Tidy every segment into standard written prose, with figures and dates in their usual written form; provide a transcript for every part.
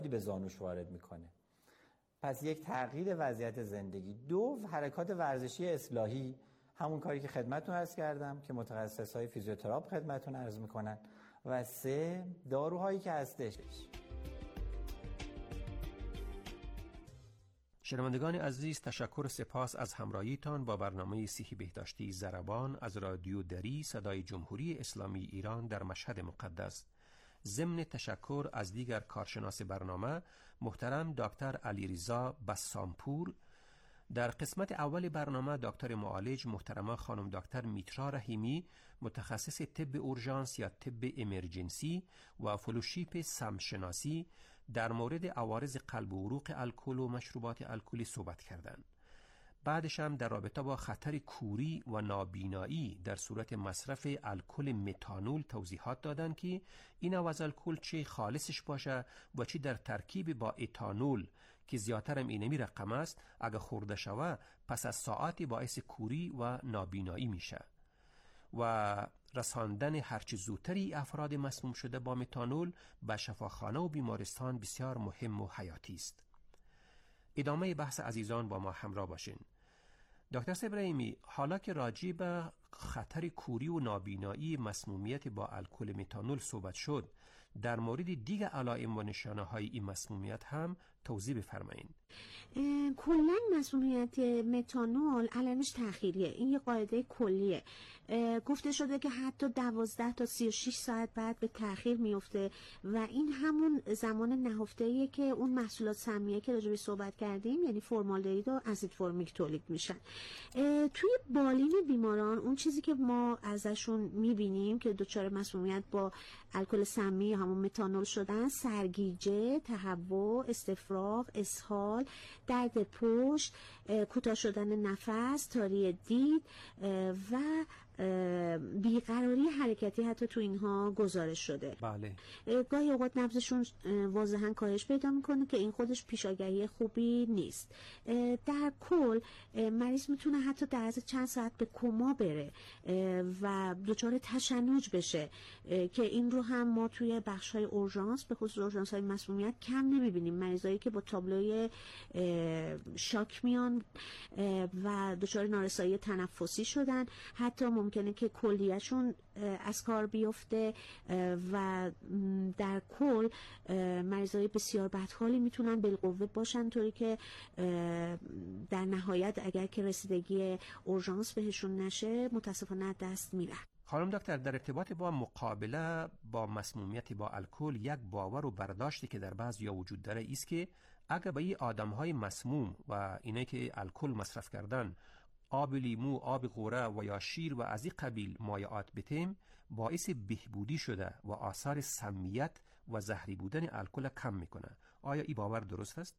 به زانوش وارد میکنه. پس یک تغییر وضعیت زندگی. 2 حرکات ورزشی اصلاحی، همون کاری که خدمتتون عرض کردم که متخصصای فیزیوتراپ خدمتتون عرض میکنن. و 3 داروهایی که هستش. شنوندگان عزیز، تشکر و سپاس از همراهیتان با برنامه صحی بهداشتی ضربان از رادیو دری صدای جمهوری اسلامی ایران در مشهد مقدس. ضمن تشکر از دیگر کارشناس برنامه محترم دکتر علیرضا بسامپور. در قسمت اول برنامه دکتر معالج محترمه خانم دکتر میترا رحیمی، متخصص طب اورژانس یا طب امرجنسی و فلوشیپ سمشناسی، در مورد عوارض قلب و عروق الکل و مشروبات الکلی صحبت کردند. بعدش هم در رابطه با خطر کوری و نابینایی در صورت مصرف الکل متانول توضیحات دادن که این از الکل چه خالصش باشه و چه در ترکیب با اتانول که زیادتر هم اینمی رقم است اگه خورده شوه پس از ساعتی باعث کوری و نابینایی میشه و رساندن هرچه زودتری افراد مسموم شده با متانول به شفاخانه و بیمارستان بسیار مهم و حیاتی است. ادامه بحث عزیزان با ما همراه باشین. دکتر ابراهیمی، حالا که راجع به خطر کوری و نابینایی مسمومیت با الکل متانول صحبت شد، در مورد دیگر علائم و نشانه های این مسمومیت هم توضیح بفرمایید. کلا مسمومیت متانول علائمش تأخیریه. این یه قاعده کلیه. گفته شده که حتی 12 تا 36 ساعت بعد به تأخیر میفته و این همون زمان نهفته‌ایه که اون محصولات سمیه که راجع به صحبت کردیم، یعنی فرمالدهید و اسید فرمیک تولید میشن. توی بالین بیماران اون چیزی که ما ازشون میبینیم که دچار مسمومیت با الکل سمی همون متانول شدن، سرگیجه، تهوع، استفراغ، اسهال، درد پشت، کوتاه شدن نفس، تاری دید و بیقراری حرکتی حتی تو اینها گزارش شده. بله. گاهی اوقات نبضشون واضحا کاهش پیدا میکنه که این خودش پیشاگهی خوبی نیست. در کل مریض میتونه حتی در از چند ساعت به کما بره و دچار تشنج بشه که این رو هم ما توی بخش‌های اورژانس، به خصوص اورژانس‌های مسمومیت، کم نمیبینیم. مریضایی که با تابلوی شاک میان و دچار نارسایی تنفسی شدن، حتی ممکنه که کلیهشون از کار بیفته و در کل مریضای بسیار بدحالی میتونن بالقوه باشن، طوری که در نهایت اگر که رسیدگی اورژانس بهشون نشه متاسفانه دست میره. خانم دکتر، در ارتباط با مقابله با مسمومیت با الکل، یک باور و برداشتی که در بعضیا وجود داره است که اگر به این آدم‌های مسموم و اینایی که الکل مصرف کردن آب لیمو، آب غوره و یا شیر و از این قبیل مایعات بتیم، باعث بهبودی شده و آثار سمیت و زهری بودن الکل کم میکنه. آیا این باور درست است؟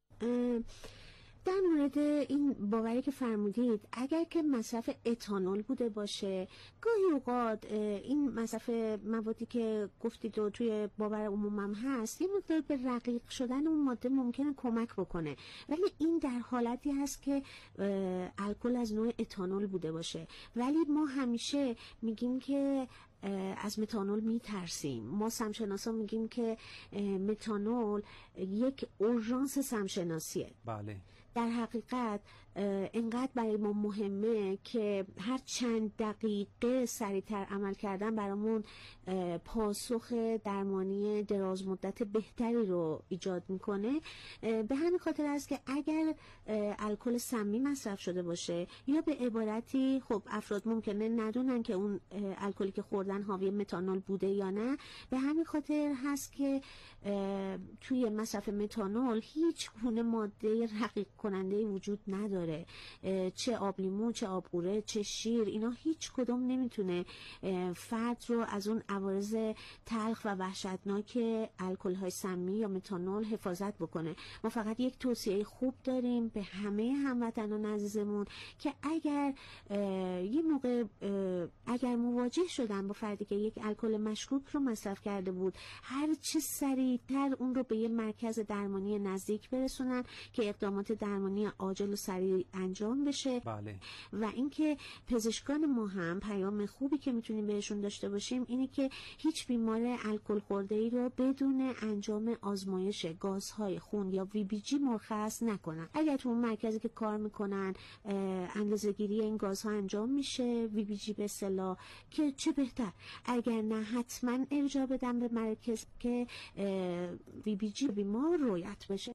در مورد این باوری که فرمودید، اگر که مصرف اتانول بوده باشه، گاهی اوقات این مصرف موادی که گفتید و توی باور عمومم هست، یه مقدار به رقیق شدن اون ماده ممکنه کمک بکنه، ولی این در حالتی هست که الکل از نوع اتانول بوده باشه. ولی ما همیشه میگیم که از متانول میترسیم. ما سمشناسا میگیم که متانول یک اورژانس سمشناسیه. بله. در حقیقت اینقدر برای ما مهمه که هر چند دقیقه سریعتر عمل کردن برامون پاسخ درمانی دراز مدت بهتری رو ایجاد میکنه. به همین خاطر است که اگر الکل سمی مصرف شده باشه یا به عبارتی، خب افراد ممکنه ندونن که اون الکلی که خوردن حاوی متانول بوده یا نه، به همین خاطر هست که توی مصرف متانول هیچ گونه ماده رقیق کننده وجود نداره. چه آب لیمو، چه آب غوره، چه شیر، اینا هیچ کدوم نمیتونه فرد رو از اون عوارض تلخ و وحشتناک الکل های سمی یا متانول حفاظت بکنه. ما فقط یک توصیه خوب داریم به همه هموطنان عزیزمون که اگر یه موقع اگر مواجه شدن با فردی که یک الکل مشکوک رو مصرف کرده بود، هر چه سریعتر اون رو به یه مرکز درمانی نزدیک برسونن که اقدامات درمانی عاجل و سریع انجام بشه. بله. و اینکه پزشکان ما هم پیام خوبی که میتونیم بهشون داشته باشیم اینه که هیچ بیمار الکل خورده‌ای رو بدون انجام آزمایش گازهای خون یا VBG مرخص نکنن. اگر تو اون مرکزی که کار میکنن اندازه‌گیری این گازها انجام میشه، VBG به اصطلاح، که چه بهتر. اگر نه حتما ارجاع بدن به مرکز که VBG بیمار رویت بشه.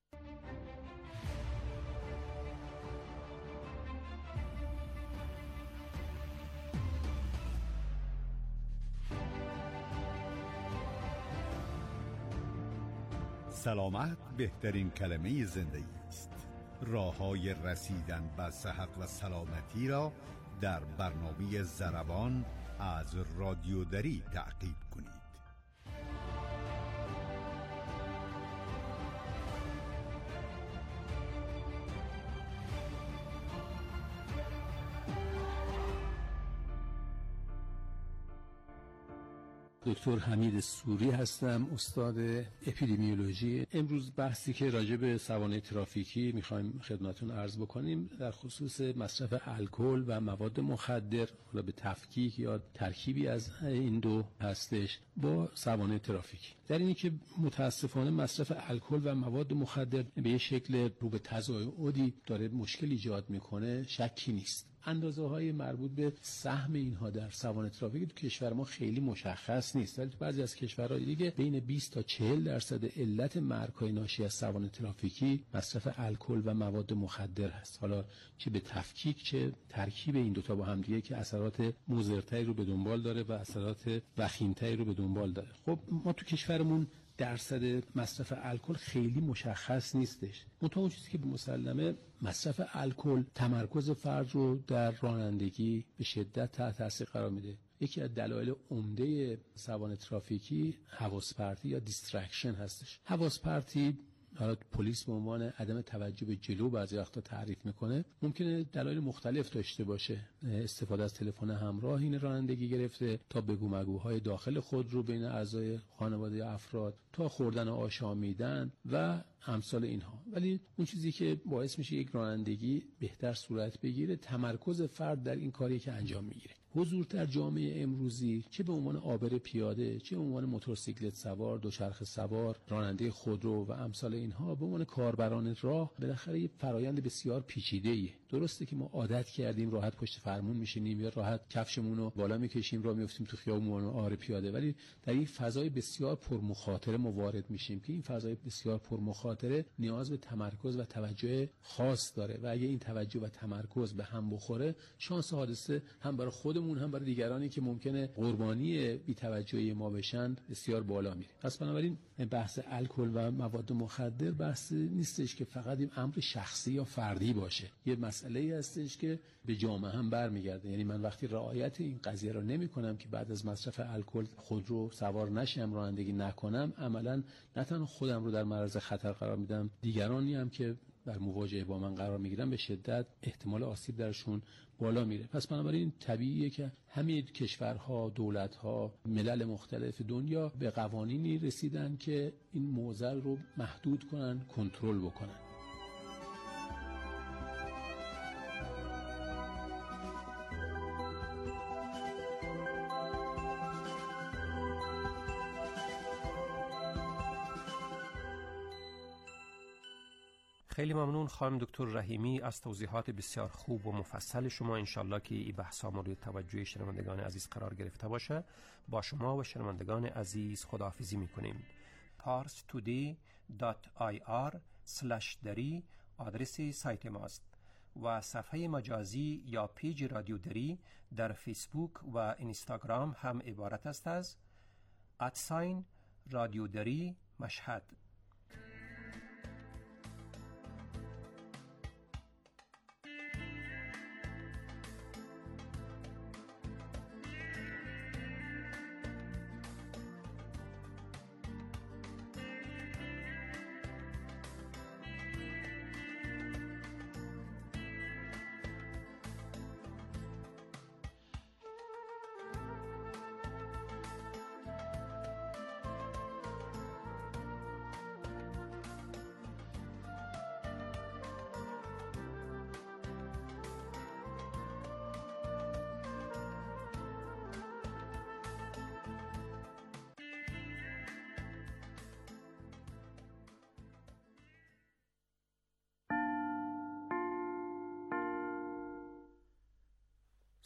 سلامت بهترین کلمه زندگی است. راه‌های رسیدن به صحت و سلامتی را در برنامه ضربان از رادیو دری تعقیب کنید. دکتر حمید سوری هستم، استاد اپیدمیولوژی. امروز بحثی که راجع به سوانح ترافیکی میخوایم خدمتتون عرض بکنیم در خصوص مصرف الکل و مواد مخدر، حالا به تفکیک یا ترکیبی از این دو هستش، با سوانح ترافیکی. در اینی که متاسفانه مصرف الکل و مواد مخدر به یه شکل رو به تزاعدی داره مشکل ایجاد میکنه شکی نیست. اندازه‌های مربوط به سهم اینها در سوانح ترافیکی تو کشور ما خیلی مشخص نیست، ولی تو بعضی از کشورهای دیگه بین 20 تا 40% علت مرگ‌های ناشی از سوانح ترافیکی مصرف الکل و مواد مخدر هست. حالا چه به تفکیک چه ترکیب این دوتا با هم دیگه که اثرات مضرتری رو به دنبال داره و اثرات وخیم‌تری رو به دنبال داره. خب ما تو کشورمون درصد مصرف الکل خیلی مشخص نیستش. منتها اون چیزی که به مسلمه مصرف الکل تمرکز فرد رو در رانندگی به شدت تحت تاثیر قرار میده. یکی از دلایل عمده سوانح ترافیکی حواس پرتی یا دیسترکشن هستش. حواس پرتی حالا پلیس به عنوان عدم توجه به جلو بعضی وقتا تعریف میکنه، ممکنه دلایل مختلف داشته باشه. استفاده از تلفن همراه این رانندگی گرفته تا بگو مگوهای داخل خود رو بین اعضای خانواده یا افراد، تا خوردن و آشامیدن و امثال اینها. ولی اون چیزی که باعث میشه یک رانندگی بهتر صورت بگیره تمرکز فرد در این کاری که انجام میگیره. حضور در جامعه امروزی چه به عنوان عابر پیاده، چه به عنوان موتورسیکلت سوار، دوچرخه سوار، راننده خودرو و امثال اینها، به عنوان کاربران راه، بالاخره یه فرایند بسیار پیچیده‌ایه. درسته که ما عادت کردیم راحت پشت فرمون میشینیم یا راحت کفشمون رو بالا میکشیم راه میافتیم تو خیابون عابر پیاده، ولی در این فضای بسیار پرمخاطره ما وارد میشیم که این فضای بسیار پرمخاطره نیاز به تمرکز و توجه خاص داره و اگه این توجه و تمرکز به هم بخوره، شانس حادثه هم برای خودمون هم برای دیگرانی که ممکنه قربانی بی‌توجهی ما بشن بسیار بالا میره. پس بنابراین بحث الکل و مواد مخدر بحث نیستش که فقط این امر شخصی یا فردی باشه، یه مسئله‌ای هستش که به جامعه هم برمیگرده. یعنی من وقتی رعایت این قضیه رو نمی‌کنم که بعد از مصرف الکل خودرو سوار نشم، رانندگی نکنم، عملاً نه تنها خودم رو در معرض خطر قرار میدم، دیگرانی هم که در مواجهه با من قرار میگیرن به شدت احتمال آسیب درشون بالا میره. پس بنابراین طبیعیه که همه کشورها، دولت‌ها، ملل مختلف دنیا به قوانینی رسیدن که این معضل رو محدود کنن، کنترل بکنن. خیلی ممنون خانم دکتر رحیمی از توضیحات بسیار خوب و مفصل شما. انشالله که این بحثا مورد توجه شنوندگان عزیز قرار گرفته باشه. با شما و شنوندگان عزیز خداحافظی میکنیم. parstoday.ir/dari آدرس سایت ماست و صفحه مجازی یا پیج رادیو دری در فیسبوک و اینستاگرام هم عبارت است از رادیو دری مشهد.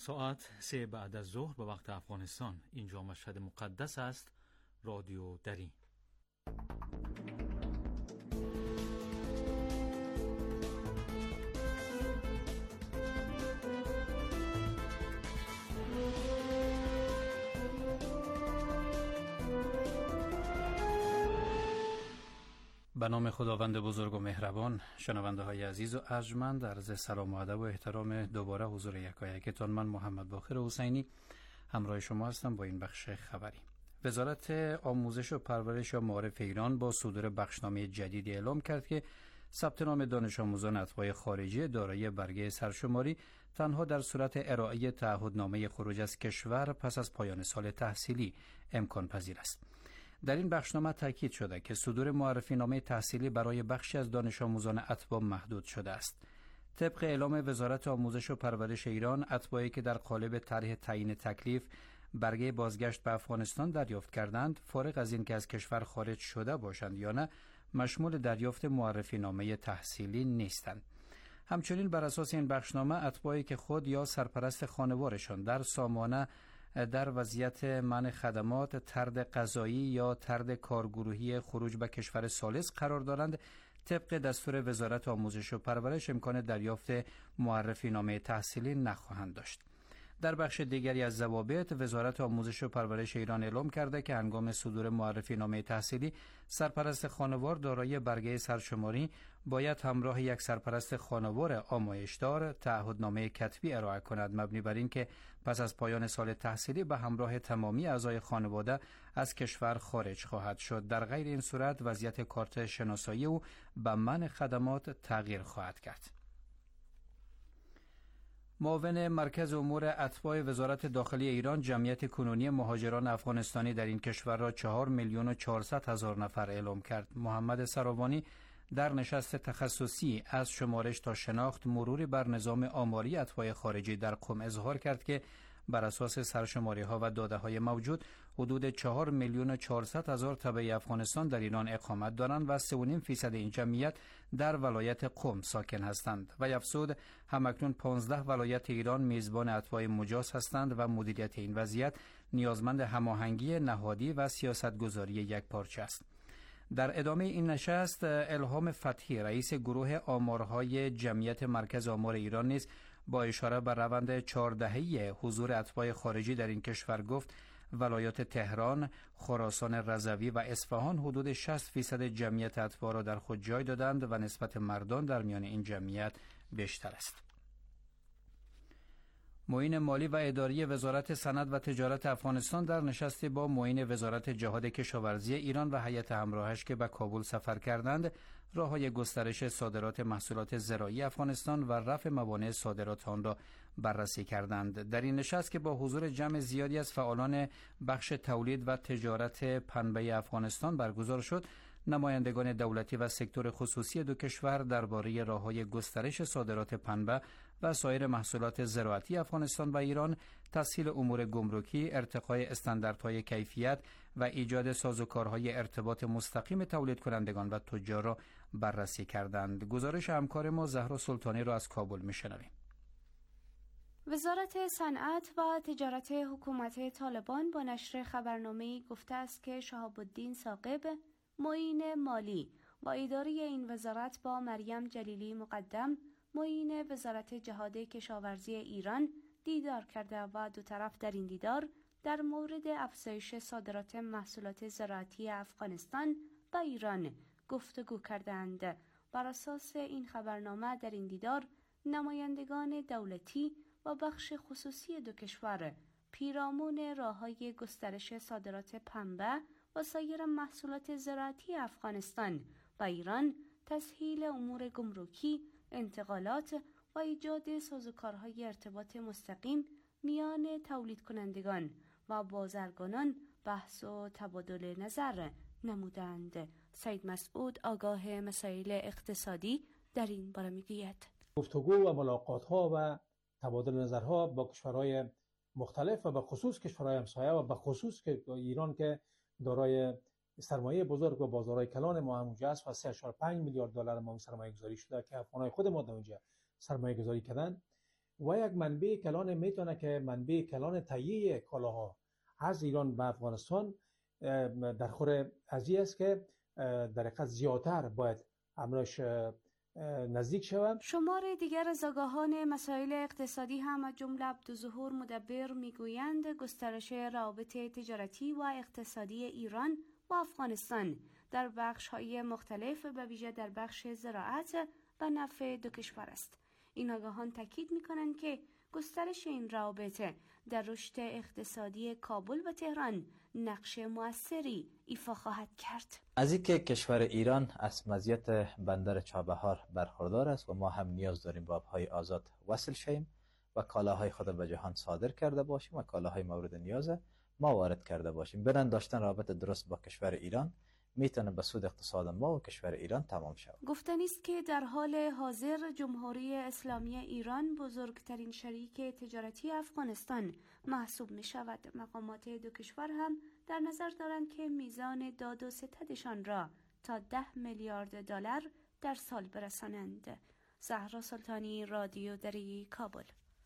ساعت 3 بعد از ظهر به وقت افغانستان. اینجا مشهد مقدس است. رادیو دری. به نام خداوند بزرگ و مهربان. شنونده های عزیز و ارجمند، عرض سلام و ادب و احترام دوباره حضور یکایکتان. من محمد باقر حسینی همراه شما هستم با این بخش خبری. وزارت آموزش و پرورش یا معارف ایران با صدور بخشنامه جدیدی اعلام کرد که ثبت نام دانش آموزان اتباع خارجی دارای برگه سرشماری تنها در صورت ارائه تعهدنامه خروج از کشور پس از پایان سال تحصیلی امکان پذیر است. در این بخشنامه تاکید شده که صدور معرفی نامه تحصیلی برای بخشی از دانش آموزان اتباع محدود شده است. طبق اعلام وزارت آموزش و پرورش ایران، اتباعی که در قالب طرح تعیین تکلیف برگه بازگشت به افغانستان دریافت کردند، فارغ از این که از کشور خارج شده باشند یا نه، مشمول دریافت معرفی نامه تحصیلی نیستند. همچنین بر اساس این بخشنامه، اتباعی که خود یا سرپرست خانوارشان در سامانه در وضعیت منع خدمات، طرد قضایی یا طرد کارگروهی خروج به کشور ثالث قرار دارند، طبق دستور وزارت آموزش و پرورش امکان دریافت معرفی نامه تحصیلی نخواهند داشت. در بخش دیگری از ضوابط، وزارت آموزش و پرورش ایران اعلام کرده که هنگام صدور معرفی نامه تحصیلی، سرپرست خانوار دارای برگه سرشماری باید همراه یک سرپرست خانوار آمایشدار تعهدنامه کتبی ارائه کند، مبنی بر این که پس از پایان سال تحصیلی به همراه تمامی اعضای خانواده از کشور خارج خواهد شد. در غیر این صورت وضعیت کارت شناسایی او به منع خدمات تغییر خواهد کرد. معاون مرکز امور اتباع وزارت داخلی ایران جمعیت کنونی مهاجران افغانستانی در این کشور را 4,400,000 نفر اعلام کرد. محمد سراوانی در نشست تخصصی از شمارش تا شناخت مروری بر نظام آماری اتباع خارجی در قم اظهار کرد که بر اساس سرشماری ها و داده های موجود حدود 4,400,000 تبع افغانستان در ایران اقامت دارند و 3.5% این جمعیت در ولایت قم ساکن هستند. و افزود همکنون 15 ولایت ایران میزبان اتباع مجاز هستند و مدیریت این وضعیت نیازمند هماهنگی نهادی و سیاستگذاری یکپارچه است. در ادامه این نشست، الهام فتحی رئیس گروه آمارهای جمعیت مرکز آمار ایران نیز با اشاره بر روند 4 دهه‌ای حضور اتباع خارجی در این کشور گفت ولایات تهران، خراسان رضوی و اصفهان حدود 60% جمعیت اتباع را در خود جای دادند و نسبت مردان در میان این جمعیت بیشتر است. معین مالی و اداری وزارت صنعت و تجارت افغانستان در نشستی با معین وزارت جهاد کشاورزی ایران و هیئت همراهش که به کابل سفر کردند، راه‌های گسترش صادرات محصولات زراعی افغانستان و رفع موانع صادرات آن را بررسی کردند. در این نشست که با حضور جمع زیادی از فعالان بخش تولید و تجارت پنبه افغانستان برگزار شد، نمایندگان دولتی و سکتور خصوصی دو کشور درباره راه‌های گسترش صادرات پنبه و سایر محصولات زراعتی افغانستان و ایران، تسهیل امور گمرکی، ارتقای استانداردهای کیفیت و ایجاد سازوکارهای ارتباط مستقیم تولید کنندگان و تجار را بررسی کردند. گزارش همکار ما زهرا سلطانی را از کابل میشنویم. وزارت صنعت و تجارت حکومت طالبان با نشر خبرنامه‌ای گفته است که شهاب الدین ثاقب، معین مالی و اداری این وزارت با مریم جلیلی مقدم، معین وزارت جهاد کشاورزی ایران دیدار کرده و دو طرف در این دیدار در مورد افزایش صادرات محصولات زراعتی افغانستان به ایران گفتگو کردند. بر اساس این خبرنامه در این دیدار نمایندگان دولتی و بخش خصوصی دو کشور پیرامون راه‌های گسترش صادرات پنبه و سایر محصولات زراعتی افغانستان به ایران، تسهیل امور گمرکی، انتقالات و ایجاد سازوکارهای ارتباط مستقیم میان تولید کنندگان و بازرگانان بحث و تبادل نظر نمودند. سید مسعود آگاه مسائل اقتصادی در این باره میگوید: گفتگو و ملاقات‌ها و تبادل نظرها با کشورهای مختلف و به خصوص کشورهای همسایه و به خصوص که ایران که دارای سرمایه بزرگ و بازارهای کلان ما هم اونجا است و 3.5 میلیارد دلار ما سرمایه گذاری شده که افغانای خود ما در اونجا سرمایه گذاری کردن، و یک منبع کلان میتونه که منبع کلان تهیه کالاها از ایران به افغانستان در خور ازی است که در حقیقت زیادتر باید امرش نزدیک شود. شمار دیگر از آگاهان مسائل اقتصادی هم از جمله عبدالظهور مدبر میگویند گسترش روابط تجارتی و اقتصادی ایران و افغانستان در بخش‌های مختلف به ویژه در بخش زراعت به نفع دو کشور است. این آگاهان تاکید می‌کنند که گسترش این روابط در رشد اقتصادی کابل و تهران نقش مؤثری ایفا خواهد کرد. از اینکه کشور ایران از مزیت بندر چابهار برخوردار است و ما هم نیاز داریم به آبهای آزاد وصل شیم و کالاهای خود به جهان صادر کرده باشیم و کالاهای مورد نیاز ما وارد کرده باشیم. برن داشتن رابطه درست با کشور ایران میتونه به سود اقتصاد ما و کشور ایران تمام شود. گفتنی است که در حال حاضر جمهوری اسلامی ایران بزرگترین شریک تجارتی افغانستان محسوب می شود. مقامات دو کشور هم در نظر دارند که میزان داد و ستدشان را تا 10 میلیارد دلار در سال برسانند. زهرا سلطانی، رادیو دری، کابل.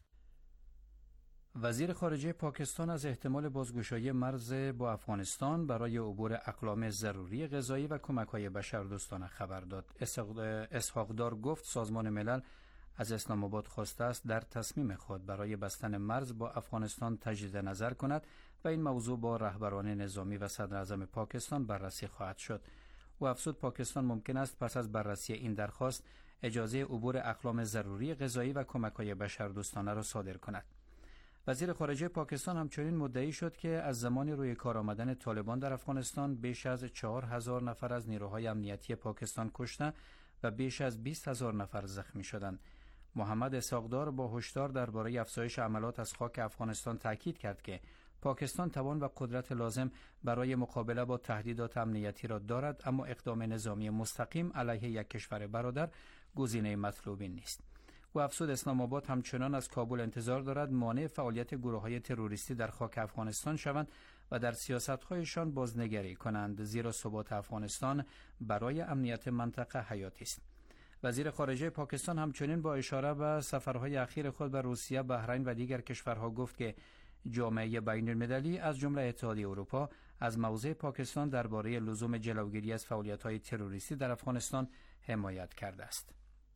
وزیر خارجه پاکستان از احتمال بازگشایی مرز با افغانستان برای عبور اقلام ضروری غذایی و کمک‌های بشردوستانه خبر داد. اسحاق دار گفت سازمان ملل از اسلام آباد خواسته است در تصمیم خود برای بستن مرز با افغانستان تجدید نظر کند و این موضوع با رهبران نظامی و صدر اعظم پاکستان بررسی خواهد شد. و افزود پاکستان ممکن است پس از بررسی این درخواست اجازه عبور اقلام ضروری غذایی و کمک‌های بشردوستانه را صادر کند. وزیر خارجه پاکستان همچنین مدعی شد که از زمان روی کار آمدن طالبان در افغانستان بیش از 4000 نفر از نیروهای امنیتی پاکستان کشته و بیش از 20000 نفر زخمی شدند. محمد اسحاق دار با هشدار درباره افزایش حملات از خاک افغانستان تاکید کرد که پاکستان توان و قدرت لازم برای مقابله با تهدیدات امنیتی را دارد، اما اقدام نظامی مستقیم علیه یک کشور برادر گزینه مطلوبی نیست. و افزود اسلام آباد همچنان از کابل انتظار دارد مانع فعالیت گروه‌های تروریستی در خاک افغانستان شوند و در سیاست‌هایشان بازنگری کنند، زیرا ثبات افغانستان برای امنیت منطقه حیاتی است. وزیر خارجه پاکستان همچنین با اشاره به سفرهای اخیر خود به روسیه، بحرین و دیگر کشورها گفت که جامعه بین‌المللی از جمله اتحادیه اروپا از موضع پاکستان درباره لزوم جلوگیری از فعالیت‌های تروریستی در افغانستان حمایت کرده است.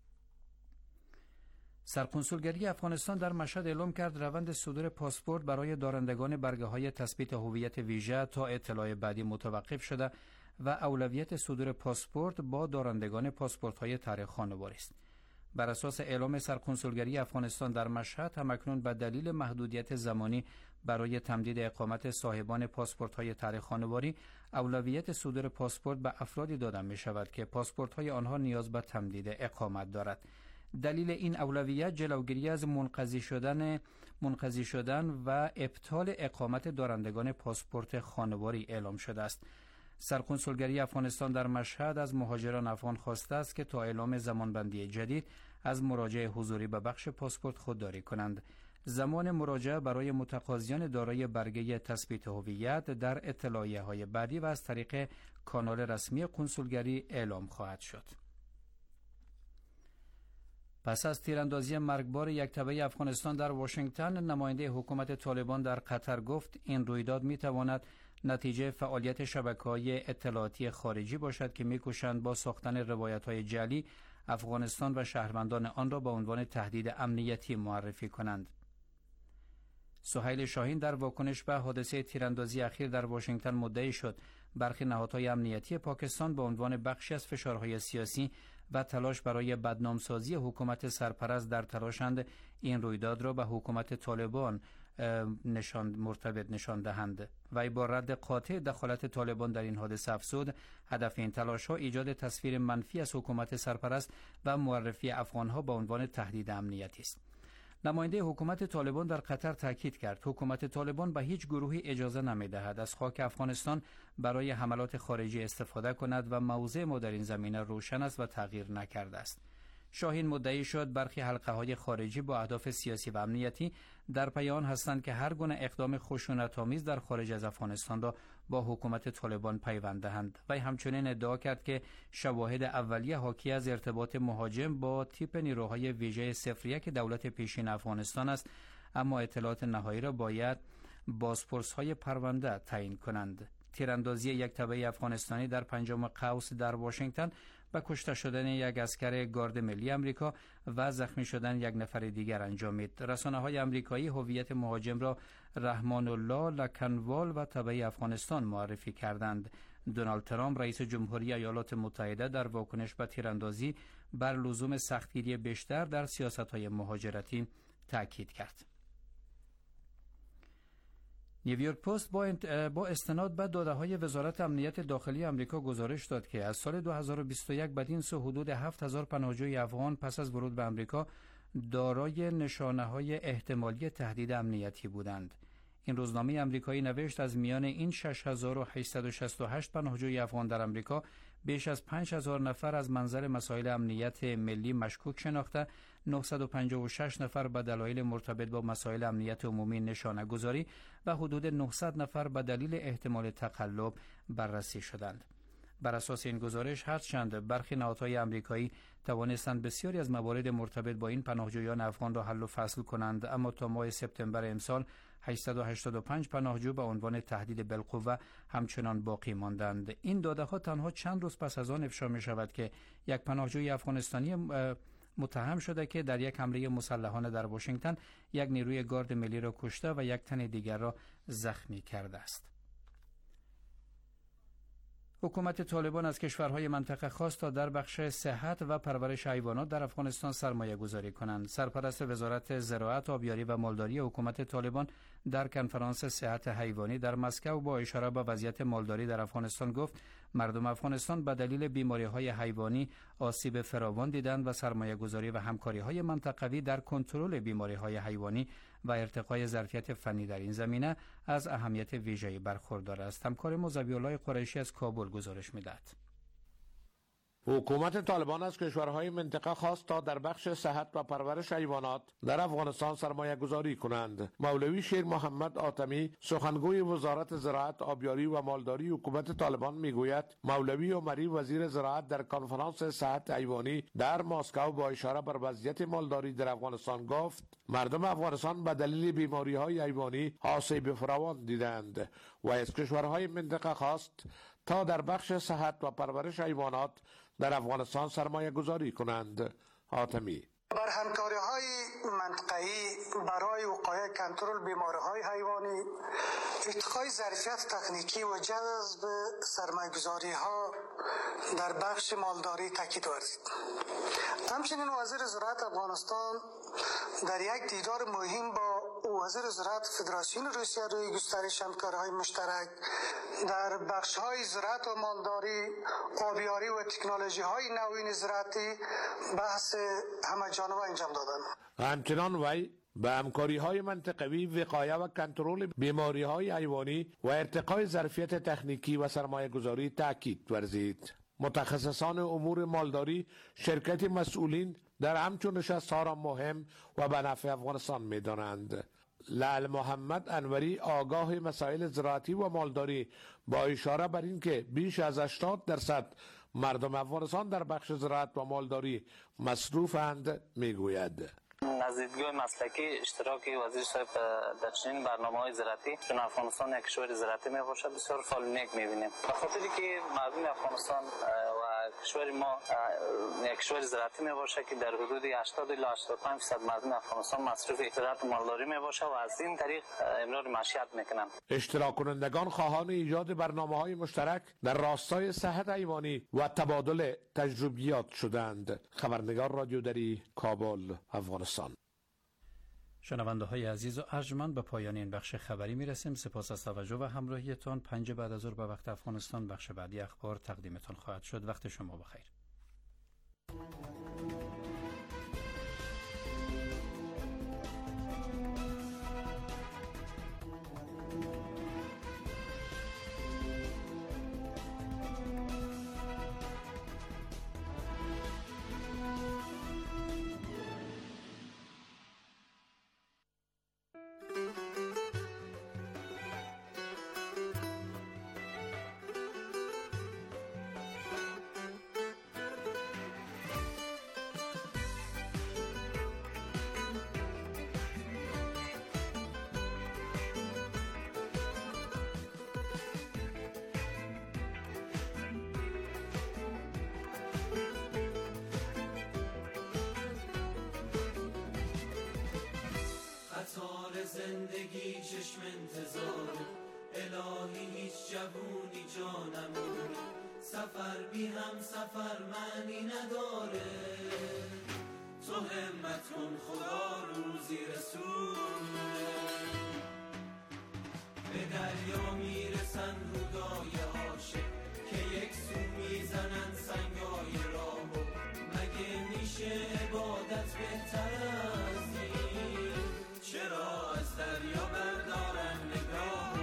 سرکنسولگری افغانستان در مشهد اعلام کرد روند صدور پاسپورت برای دارندگان برگه‌های تثبیت هویت ویژه تا اطلاع بعدی متوقف شده و اولویت صدور پاسپورت با دارندگان پاسپورت‌های تاریخ خانواری است. بر اساس اعلام سرکنسولگری افغانستان در مشهد، همکنون به دلیل محدودیت زمانی برای تمدید اقامت صاحبان پاسپورت‌های تاریخ خانواری، اولویت صدور پاسپورت به افرادی داده می‌شود که پاسپورت‌های آنها نیاز به تمدید اقامت دارد. دلیل این اولویت جلوگیری از منقضی شدن و ابطال اقامت دارندگان پاسپورت خانواری اعلام شده است. سرکنسولگری افغانستان در مشهد از مهاجران افغان خواسته است که تا اعلام زمانبندی جدید از مراجعه حضوری به بخش پاسپورت خودداری کنند. زمان مراجعه برای متقاضیان دارای برگه تثبیت هویت در اطلاعیه‌های بعدی و از طریق کانال رسمی کنسولگری اعلام خواهد شد. پس از تیراندازی مرگبار یکتبه افغانستان در واشنگتن، نماینده حکومت طالبان در قطر گفت این رویداد میتواند نتیجه فعالیت شبکه‌های اطلاعاتی خارجی باشد که میکوشند با ساختن روایت‌های جعلی افغانستان و شهروندان آن را به عنوان تهدید امنیتی معرفی کنند. سهیل شاهین در واکنش به حادثه تیراندازی اخیر در واشنگتن مدعی شد برخی نهادهای امنیتی پاکستان به عنوان بخشی از فشارهای سیاسی و تلاش برای بدنامسازی حکومت سرپرست در تلاشند این رویداد را به حکومت طالبان مرتبط نشان دهند. و با رد قاطع دخالت طالبان در این حادثه افزود هدف این تلاش‌ها ایجاد تصویر منفی از حکومت سرپرست و معرفی افغان‌ها به عنوان تهدید امنیتی است. نماینده حکومت طالبان در قطر تاکید کرد حکومت طالبان به هیچ گروهی اجازه نمی‌دهد از خاک افغانستان برای حملات خارجی استفاده کند و موضع ما در این زمینه روشن است و تغییر نکرده است. شاهین مدعی شد برخی حلقه‌های خارجی با اهداف سیاسی و امنیتی در پی آن هستند که هر گونه اقدام خشونت‌آمیز در خارج از افغانستان را با حکومت طالبان پیوند دهند. و همچنین ادعا کرد که شواهد اولیه حاکی از ارتباط مهاجم با تیپ نیروهای ویژه 01 دولت پیشین افغانستان است، اما اطلاعات نهایی را باید بازپرس‌های پرونده تعیین کنند. تیراندازی یک تبع افغانستانی در 5 قوس در واشنگتن و کشته شدن یک عسکر گارد ملی آمریکا و زخمی شدن یک نفر دیگر انجامید. رسانه‌های آمریکایی هویت مهاجم را رحمان الله لکنوال و تبع افغانستان معرفی کردند. دونالد ترامپ رئیس جمهوری ایالات متحده در واکنش به تیراندازی بر لزوم سختگیری بیشتر در سیاست‌های مهاجرتی تاکید کرد. نیویورک پست با استناد به داده‌های وزارت امنیت داخلی آمریکا گزارش داد که از سال 2021 بدین سو حدود 7000 پناهجوی افغان پس از ورود به آمریکا دارای نشانه‌های احتمالی تهدید امنیتی بودند. این روزنامه آمریکایی نوشت از میان این 6868 پناهجوی افغان در آمریکا بیش از 5000 نفر از منظر مسائل امنیت ملی مشکوک شناخته، 956 نفر به دلایل مرتبط با مسائل امنیت عمومی نشانه گذاری و حدود 900 نفر به دلیل احتمال تقلب بررسی شدند. بر اساس این گزارش هرچند برخی نهادهای آمریکایی توانستند بسیاری از موارد مرتبط با این پناهجویان افغان را حل و فصل کنند، اما تا ماه سپتامبر امسال 885 پناهجو به عنوان تهدید بالقوه همچنان باقی ماندند. این داده‌ها تنها چند روز پس از آن افشا می شود که یک پناهجوی افغانستانی متهم شده که در یک حمله مسلحانه در واشنگتن یک نیروی گارد ملی را کشته و یک تن دیگر را زخمی کرده است. حکومت طالبان از کشورهای منطقه خواست تا در بخش صحت و پرورش حیوانات در افغانستان سرمایه گذاری کنند. سرپرست وزارت زراعت، آبیاری و مالداری حکومت طالبان در کنفرانس صحت حیوانی در مسکو با اشاره به وضعیت مالداری در افغانستان گفت مردم افغانستان به دلیل بیماری‌های حیوانی آسیب فراوان دیدند و سرمایه گذاری و همکاری‌های منطقوی در کنترل بیماری‌های حیوانی و ارتقای ظرفیت فنی در این زمینه از اهمیت ویژه‌ای برخوردار است. همکار ما ذبیح‌الله قریشی از کابل گزارش می‌دهد. حکومت طالبان از کشورهای منطقه خواست تا در بخش صحت و پرورش حیوانات در افغانستان سرمایه گذاری کنند. مولوی شیر محمد آتمی، سخنگوی وزارت زراعت، آبیاری و مالداری حکومت طالبان میگوید مولوی عمری وزیر زراعت در کنفرانس صحت حیوانی در مسکو با اشاره بر وضعیت مالداری در افغانستان گفت مردم افغانستان به دلیل بیماری‌های حیوانی آسیب فراوان دیدند و از کشورهای منطقه خواست تا در بخش صحت و پرورش حیوانات در افغانستان سرمایه گذاری کنند. حاتمی بر همکاری‌های منطقه‌ای برای وقایع کنترل بیماری‌های حیوانی، ارتقای ظرفیت تکنیکی و جذب سرمایه‌گذاری‌ها در بخش مالداری تاکید ورزید. همچنین وزیر زراعت افغانستان در یک دیدار مهم با وزیر زراعت فدراسیون روسیه روی گسترش همکاری‌های مشترک در بخش‌های زراعت و مالداری، آبیاری و تکنولوژی‌های نوین زراعتی بحث همه‌جانبه انجام دادند. همچنان وی به همکاری‌های منطقوی، وقایه و کنترل بیماری‌های حیوانی و ارتقای ظرفیت تکنیکی و سرمایه‌گذاری تاکید ورزید. متخصصان امور مالداری شرکت مسئولین در همچون نشست‌ها را مهم و به نفع افغانستان می‌دانند. لعل محمد انوری آگاه مسائل زراعتی و مالداری با اشاره بر اینکه بیش از 80% مردم افغانستان در بخش زراعت و مالداری مصروفند میگوید. از دیدگاه مسلکی اشتراک وزیر صاحب در چنین برنامه‌های زراعتی چون افغانستان یک کشور زراعتی میباشد بسیار فعال نیک میبینیم. به خاطری که مردم افغانستان و کشور ما یک کشور زراعتی میباشه که در حدود 80 الی 85% مردم افغانستان مصروف زراعت و مالداری میباشه و از این طریق امرار معیشت میکنند. اشتراک کنندگان خواهان ایجاد برنامه‌های مشترک در راستای صحت حیوانی و تبادل تجربیات شدند. خبرنگار رادیو دری، کابل، افغانستان. شنونده های عزیز و ارجمند، به پایان این بخش خبری میرسیم. سپاس از توجه و همراهیتان. 5 بعد از ظهر به وقت افغانستان بخش بعدی اخبار تقدیمتان خواهد شد. وقت شما بخیر. چشم انتظار الهی هیچ جوونی جانم سفر بی هم سفر معنی نداره تو همت کن خدا روزی رسونه به دریا میرسن رودای عاشق که یک سو میزنن سنگای راهو مگه میشه عبادت بهتر از این چرا از دریا بردارن نگاهو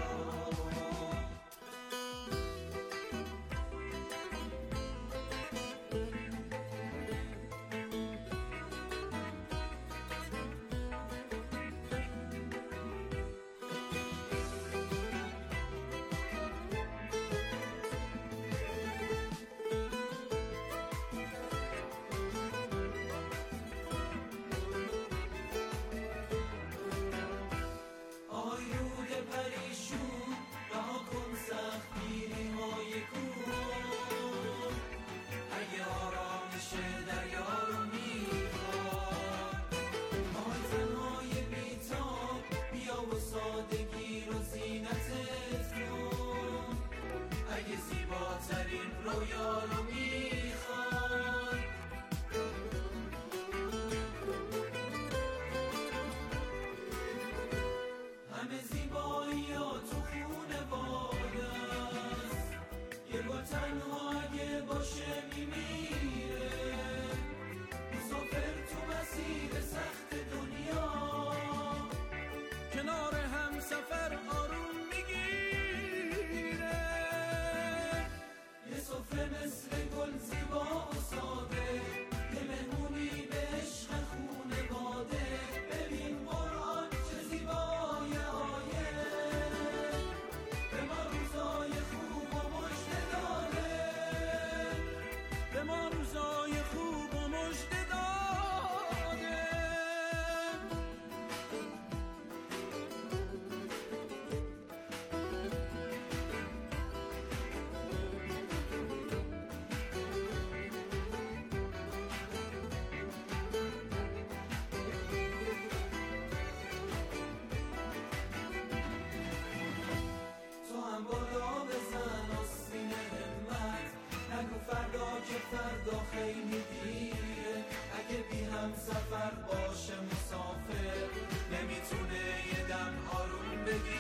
فردا خیلی دیره اگه بی هم سفر باشه مسافر نمیتونه یه دم آروم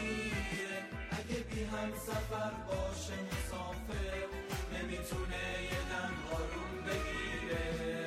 بگیره اگه بی هم سفر باشه مسافر نمیتونه یه دم آروم بگیره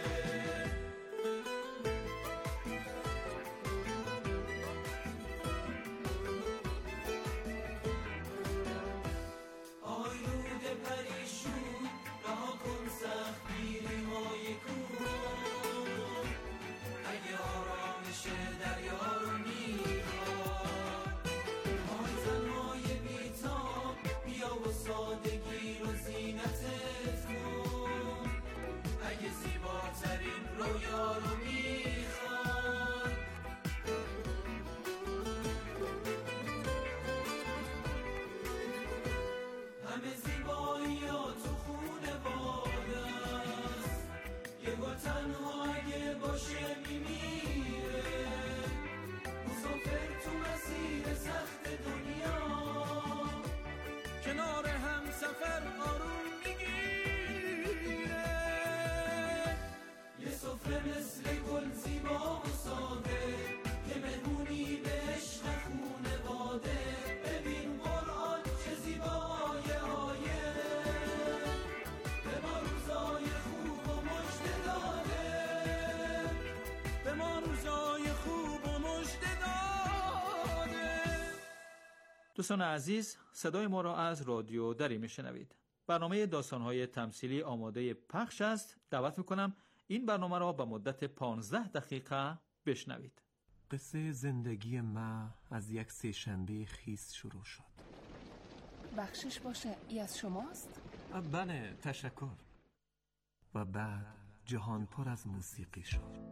دوستان عزیز، صدای ما را از رادیو دری میشنوید. برنامه داستان‌های تمثیلی آماده پخش است. دعوت میکنم این برنامه را به مدت 15 دقیقه بشنوید. قصه زندگی ما از یک سه‌شنبه خیس شروع شد. بخشش باشه، ای از شماست؟ بله، تشکر. و بعد جهان پر از موسیقی شد.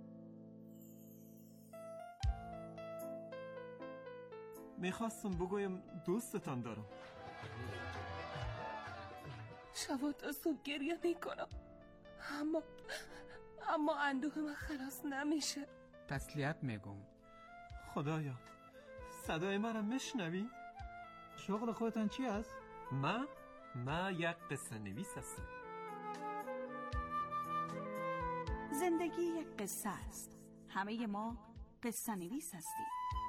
میخواستم بگویم دوستتان دارم. شب تا صبح گریه میکنم، اما اندوه من خلاص نمیشه. تسلیت میگم. خدایا صدای مرا میشنوی؟ شغل خودتان چی است؟ من یک قصه نویس هستم. زندگی یک قصه است. همه ما قصه نویس هستیم.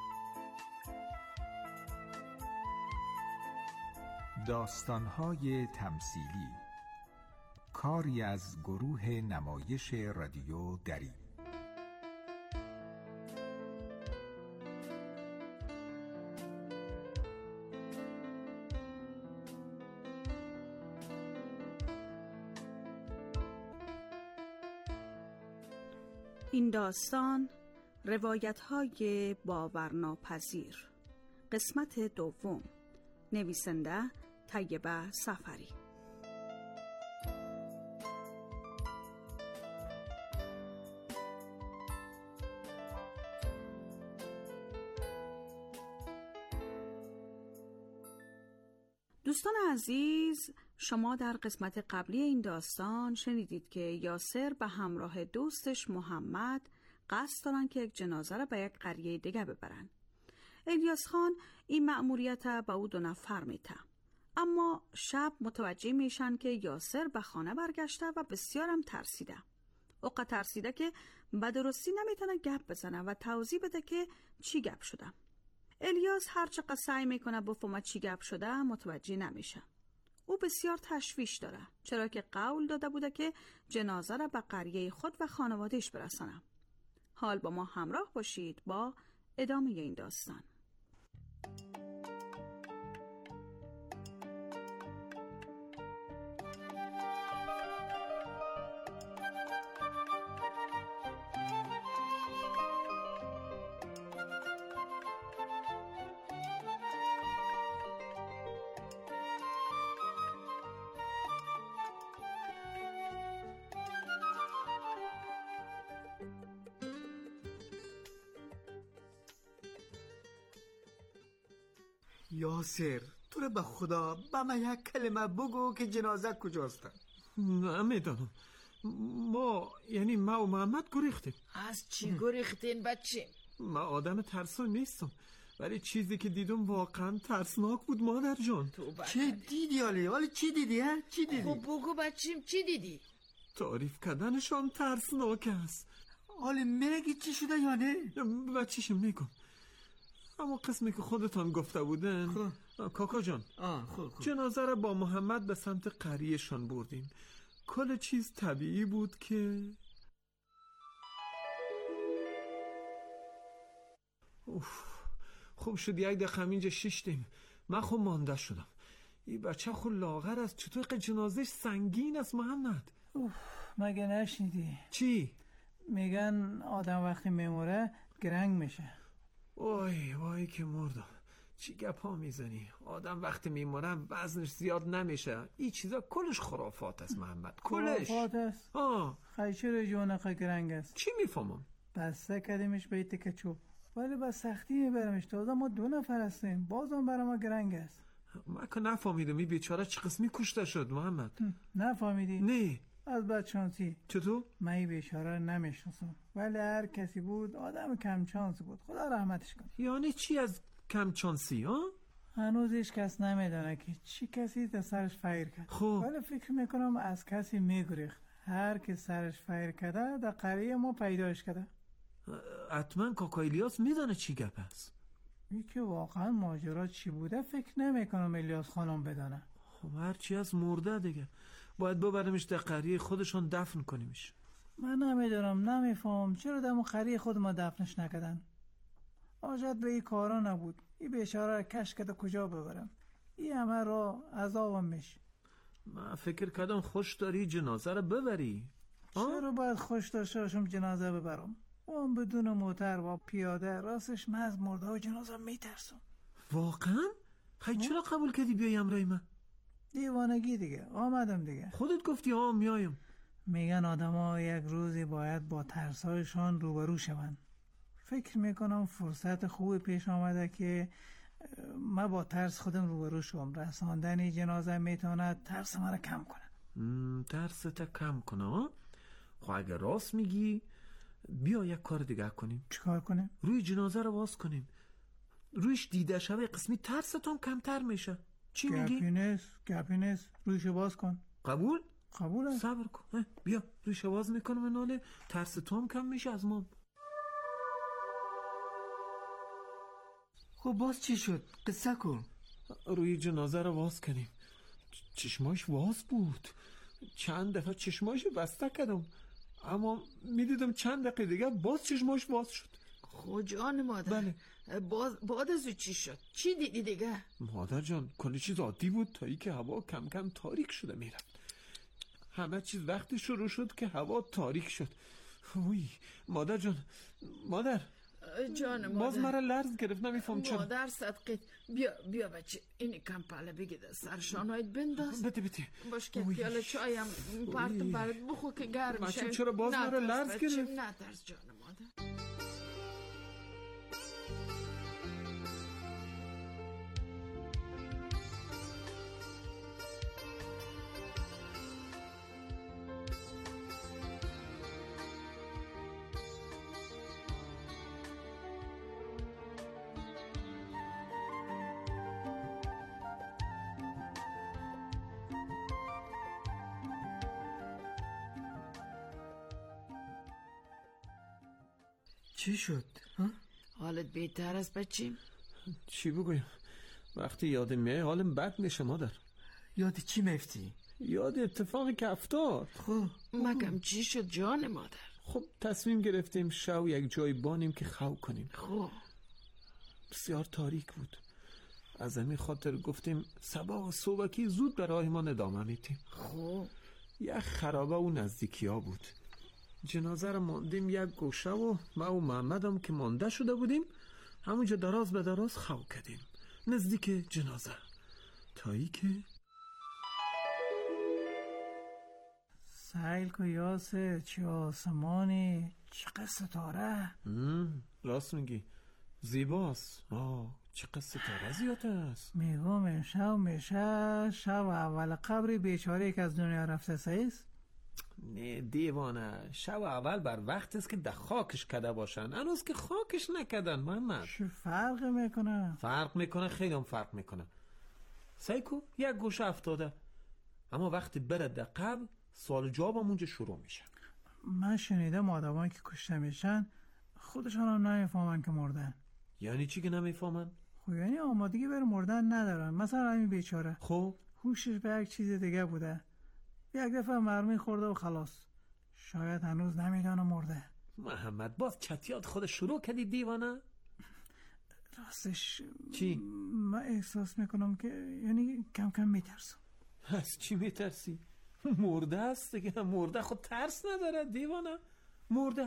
داستان‌های تمثیلی، کاری از گروه نمایش رادیو دری. این داستان روایت‌های باورناپذیر، قسمت دوم، نویسنده طیبه سفری. دوستان عزیز، شما در قسمت قبلی این داستان شنیدید که یاسر به همراه دوستش محمد قصد دارن که یک جنازه را به یک قریه دیگه ببرن. الیاس خان این مأموریت به او 2 نفر میده، اما شب متوجه میشن که یاسر به خانه برگشته و بسیارم ترسیده. اوقات ترسیده که به درستی نمیتونه گپ بزنه و توضیح بده که چی گپ شده. الیاس هر چقدر سعی میکنه بفهمه چی گپ شده متوجه نمیشه. او بسیار تشویش داره، چرا که قول داده بوده که جنازه را به قریه خود و خانوادهش برسانه. حال با ما همراه باشید با ادامه این داستان. یاسر، تو رو به خدا به من یک کلمه بگو که جنازه کجاست؟ نمیدانم. ما و محمد گریختیم. از چی گریختین بچه؟ من آدم ترسو نیستم، ولی چیزی که دیدم واقعا ترسناک بود مادر جان. چه دیدی حالی چی دیدی ها؟ چی دیدی؟ خب بگو بچیم چی دیدی؟ تعریف کردنشان ترسناک است. حالی میگی چی شده یا نه؟ بچه‌شم میگم. اما قسمی که خودتان گفته بودن کاکا جان، جنازه را با محمد به سمت قریه‌شان بردیم. کل چیز طبیعی بود که خوب شد یک دقیقه اینجا شیشتیم. من خود مانده شدم. این بچه خود لاغر است، چطور که جنازش سنگین است محمد؟ مگه نشنیدی؟ چی؟ میگن آدم وقتی میموره گرنگ میشه. وای که مردم. چی گپا میزنی؟ آدم وقتی میموره وزنش زیاد نمیشه. این چیزا کلش خرافات است محمد، کلش خرافات است؟ خیلی رجوانه گرنگ است. چی میفهمم؟ بسته کردیمش به تکه چوب، ولی با سختی میبرمش. تازه ما 2 نفر هستیم، بازم برای ما گرنگ است. من که نفهمیدم این بیچاره چه قسمی کشته شد محمد. نفهمیدی؟ نه. از بدشانسی. چطور؟ من این بیچاره نمیشناسم، ولی هر کسی بود آدم کم شانس بود، خدا رحمتش کنه. یعنی چی از کم شانسی ها؟ هنوز هیچ کس نمیدونه که چی کسی در سرش فیر کرد. خب ولی فکر میکنم از کسی میگریخت. هر کی سرش فیر کرده در قریه ما پیداش کرده. حتما کاکا الیاس میدونه چی گپ است. این که واقعا ماجرا چی بوده فکر نمیکنم الیاس خانم بدانه. خب هرچی از مرده دیگه، باید ببرمش در قریه خودشون دفن کنیمش. من نمیدونم، نمیفهم چرا در قریه خود ما دفنش نکردن. حاجت به این کارا نبود. این بیچاره را کش کرده کجا ببرم؟ این همه را عذابم میشه. من فکر کردم خوش داری جنازه را ببری. چرا باید خوش داشته باشم جنازه ببرم؟ اون بدون موتر و پیاده، راستش من از مرده و جنازه میترسم. واقعا؟ خیلی چرا قبول کردی بیایی همراه من؟ دیوانگی دیگه، آمدم دیگه. خودت گفتی میایم. میگن آدم ها یک روزی باید با ترسایشان روبرو شوند. فکر میکنم فرصت خوبی پیش آمده که من با ترس خودم روبرو شوم. رساندن جنازه میتواند ترس من را کم کنه. ترس تا کم کنه؟ خب اگر راست میگی بیا یک کار دیگه کنیم. چیکار کنیم؟ روی جنازه رو باز کنیم. رویش دیده شوه قسمی ترستون کمتر میشه. چی میگی؟ گپی نیست. رویشو باز کن. قبول؟ قبوله. صبر کن. بیا رویشو باز میکنم ناله، ترس تو هم کم میشه از ما. خب باز چی شد؟ قصه کن. روی جنازه رو باز کنیم. چشماش باز بود. چند دفعه چشماشو بسته کردم، اما میدیدم چند دقیقه دیگه باز چشماش باز شد. خود جان مادر. بله. بعد از چی شد؟ چی دیدی دیگه؟ مادر جان کلی چیز عادی بود تا ای که هوا کم کم تاریک شده میرفت. همه چیز وقتی شروع شد که هوا تاریک شد. وی مادر جان، مادر جان مادر، باز مرا لرز گرفت، نمیفهم چرا. مادر صدقه بیا بچه این کمپاله بگید سرشانهایت بنداز. بده باش که پیاله چایم پرتم برات بخو که گرم شه. چرا باز مرا لرز گرفت؟ نه ترس جان مادر. چی شد؟ حالت بهتر است بچیم؟ چی بگویم؟ وقتی یادم میای حالم بد میشه مادر. یاد چی میفتی؟ یاد اتفاقی که افتاد. خب مگم چی شد جان مادر؟ خب تصمیم گرفتیم شو یک جای بانیم که خو کنیم. خب بسیار تاریک بود، از همین خاطر گفتیم صبح و صبحکی زود به راه ما ادامه میدیم. خب یک خرابه و نزدیکی ها بود. جنازه رو ماندیم یک گوشه و ما و محمدم که مانده شده بودیم همونجا دراز به دراز خو کردیم نزدیک جنازه، تایی که سیل کو یاسه چه آسمانی، چقدر ستاره. راست میگی، زیباست. چقدر ستاره زیاد است. میگم امشب میشه شب اول قبر بیچاره که از دنیا رفته سیست. نه دیوانه، شب اول بر وقت است که در خاکش کده باشن، هنوز که خاکش نکدن محمد. چه فرق میکنه؟ فرق میکنه، خیلی هم فرق میکنه. سیکو یک گوشه افتاده، اما وقتی بره در قبر سوال جواب اونجا شروع میشه. من شنیدم آدمایی که کشته میشن خودشان هم نمیفهمن که مردن. یعنی چی که نمیفهمن؟ خب یعنی آمادگی بر مردن ندارن. مثلا همین بیچاره خب هوشش به یک چیز دیگه بوده، یک دفعه مرمی خورده و خلاص، شاید هنوز نمیدانه مرده. محمد باز چتیات خود شروع کردی دیوانه؟ راستش چی؟ من احساس میکنم که یعنی کم کم میترسم. از چی میترسی؟ مرده است دیگه، مرده خود ترس نداره دیوانه. مرده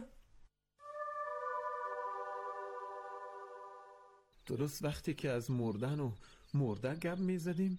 درست وقتی که از مردن و مرده گپ میزدیم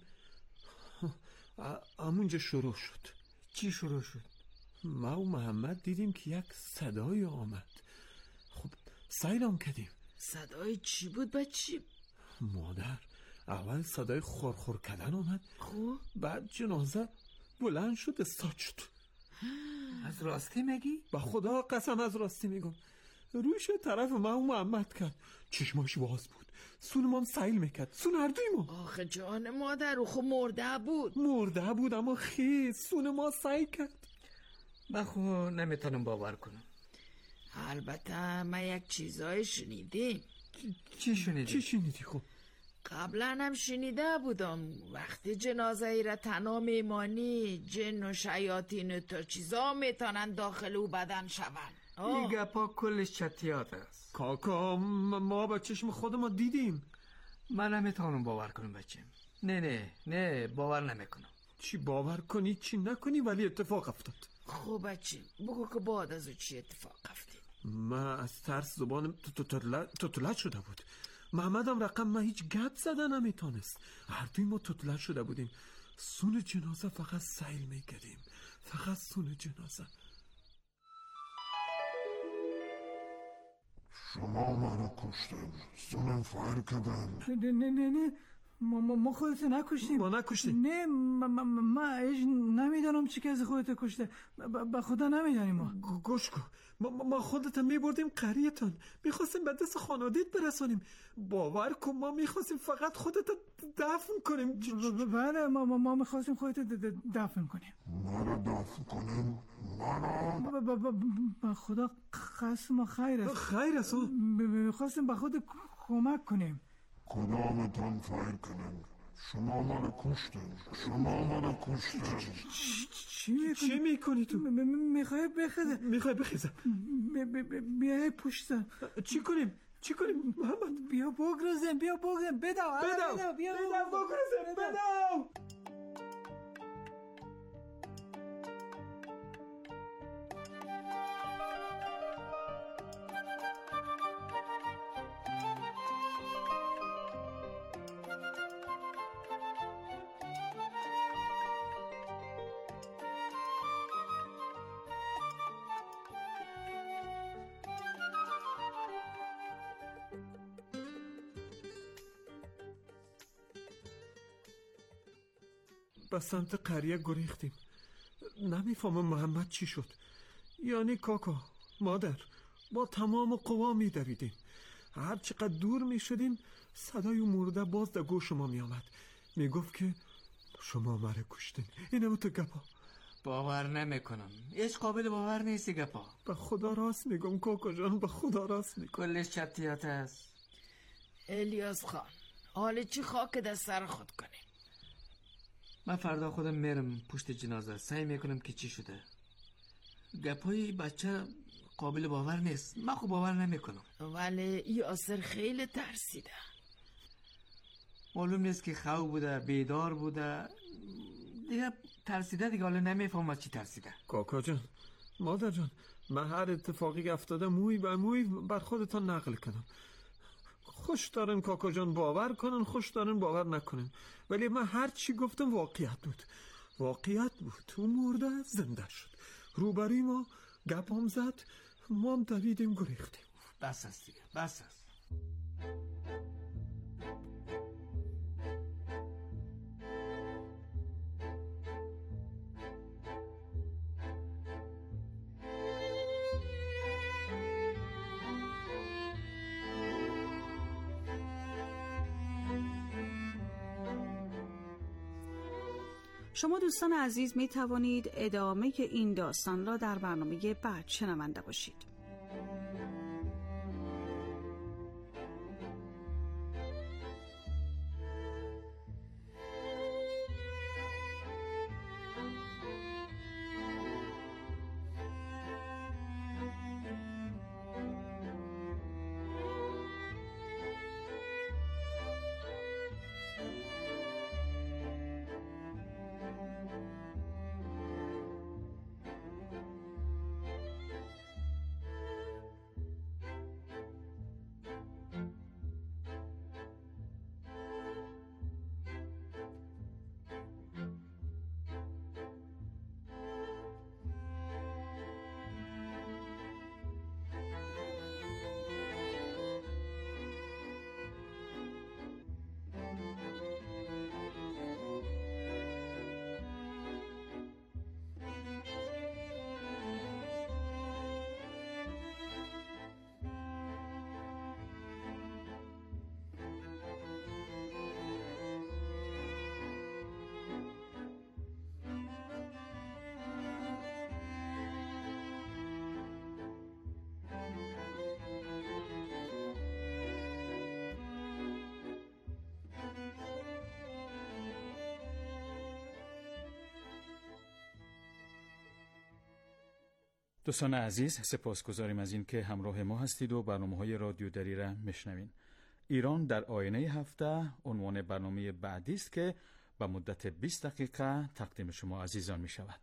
همونجا شروع شد. چی شروع شد؟ ما و محمد دیدیم که یک صدای آمد. خب سیلام کردیم. صدای چی بود بچی؟ مادر اول صدای خورخور کردن آمد. خب بعد جنازه بلند شد استاد شد. از راستی میگی؟ با خدا قسم از راستی میگم. روش طرف ما و محمد کرد، چشماش باز بود، سونمام سیل میکرد، سون هر دوی ما. آخه جان مادر خب مرده بود اما خیلی سون ما سیل کرد. من خب نمیتونم باور کنم. البته من یک چیزای شنیدیم. چی شنیدی؟ چی شنیدی؟ خب قبلا هم شنیده بودم وقتی جنازه ای را تنها میمانی جن و شیاطین و تا چیزا میتونن داخل او بدن شون. این گپا کلش چتیات است کاکا. ما با چشم خود ما دیدیم. من نمیتونم باور کنم بچه. نه باور نمیکنم. چی باور کنی چی نکنی ولی اتفاق افتاد. خب بچه بگو که بعد از او چی اتفاق افتاد؟ من از ترس زبانم تطلت شده بود. محمدم رقم من هیچ گپ زده نمیتونست. هر دوی ما تطلت شده بودیم. سون جنازه فقط سیل میکردیم، فقط سون جنازه. شما منو کشته سونم فایر کردن. نه ما خودت نکشتیم. ما نکشتیم. نه من ایش نمیدانم چی که از خودت کشته. به خدا نمیدانیم. ما گوش کن ما خودتان میبردیم قریه‌تان، میخواستیم به دست خانواده‌ات برسانیم. باور کن ما میخواستیم فقط خودت دفن کنیم. بله ما میخواستیم خودت دفن کنیم. منو دفن کنیم؟ با خدا قسم ما خیر است. خیر است؟ میخواستیم به خود کمک کنیم. کدامتان فایر کنیم؟ شما منو کشتن. چی میکنی تو؟ میخوای بخیزم. بیای پشتم. چی کنیم محمد؟ بیا بگرزیم بدو بیا بگرزیم. به سمت قریه گریختیم. نمیفهمم محمد چی شد. یعنی کاکا مادر با تمام قوا میدویدیم. هر چقدر دور میشدیم صدای مرده باز در گوش ما میآمد. میگفت که شما مرا کشتین. اینم تو گپا. باور نمیکنم. هیچ قابل باور نیستی گپا. به خدا راست میگم کاکا جان، به خدا راست میگم. کلش چطیات است. الیاس خان حالا چی خاک در سر خود کنیم؟ من فردا خودم میرم پشت جنازه، سعی میکنم که چی شده. گپای بچه قابل باور نیست. من خب باور نمیکنم. ولی یاسر خیلی ترسیده. معلوم نیست که خواب بوده بیدار بوده دیگه، ترسیده دیگه. حالا نمیفهم از چی ترسیده. کاکا جان مادر جان، من هر اتفاقی افتاده موی به موی بر خودتان نقل کنم. خوش دارن کاکا جان باور کنن، خوش دارن باور نکنن، ولی من هر چی گفتم واقعیت بود. اون مرده زنده شد، روبروی ما گپام زد، ما هم دویدیم گریختیم. بس است دیگه، بس است. شما دوستان عزیز می توانید ادامه این داستان را در برنامه بعد شنونده باشید. دوستان عزیز، سپاسگزاریم از این که همراه ما هستید و برنامه‌های رادیو دری را میشنوین. ایران در آینه هفته عنوان برنامه بعدی است که به مدت 20 دقیقه تقدیم شما عزیزان می شود.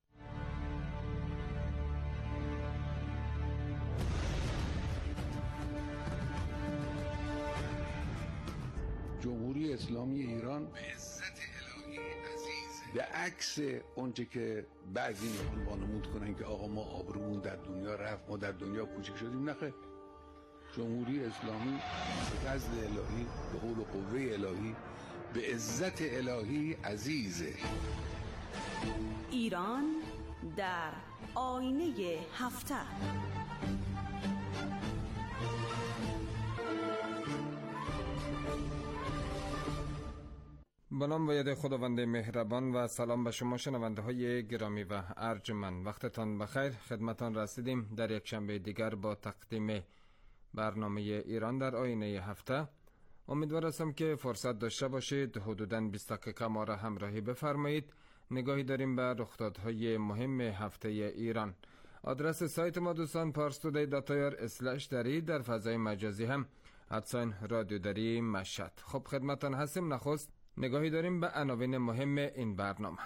جمهوری اسلامی ایران به عزت الهی عزیزه، به عکس اونچه که بعضی میخوان وانمود کنن که آقا ما آبرومون در دنیا رفت، ما در دنیا کوچک شدیم. نخیر، جمهوری اسلامی به فضل الهی، به حول و قوه الهی، به عزت الهی عزیزه. ایران در آینه هفته. به نام و ید خداوند مهربان و سلام به شما شنونده های گرامی و ارجمند. وقتتان بخیر. خدمتان رسیدیم در یک شنبه دیگر با تقدیم برنامه ایران در آینه هفته. امیدوار هستم که فرصت داشته باشید حدوداً 20 دقیقه ما را همراهی بفرمایید. نگاهی داریم به رخدادهای مهم هفته ایران. آدرس سایت ما دوستان parstoday.ir/dari، در فضای مجازی هم @رادیو دری مشهد. خب خدمتان هستیم. نخست نگاهی داریم به عناوین مهم این برنامه.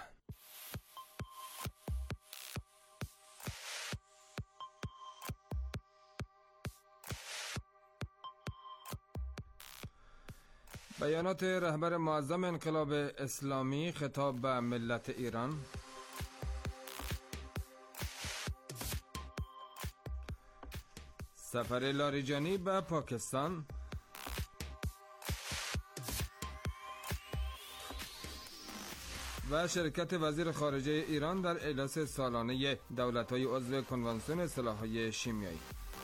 بیانات رهبر معظم انقلاب اسلامی خطاب به ملت ایران، سفر لاریجانی به پاکستان، و شرکت وزیر خارجه ایران در اجلاس سالانه دولت‌های عضو کنوانسیون سلاح‌های شیمیایی.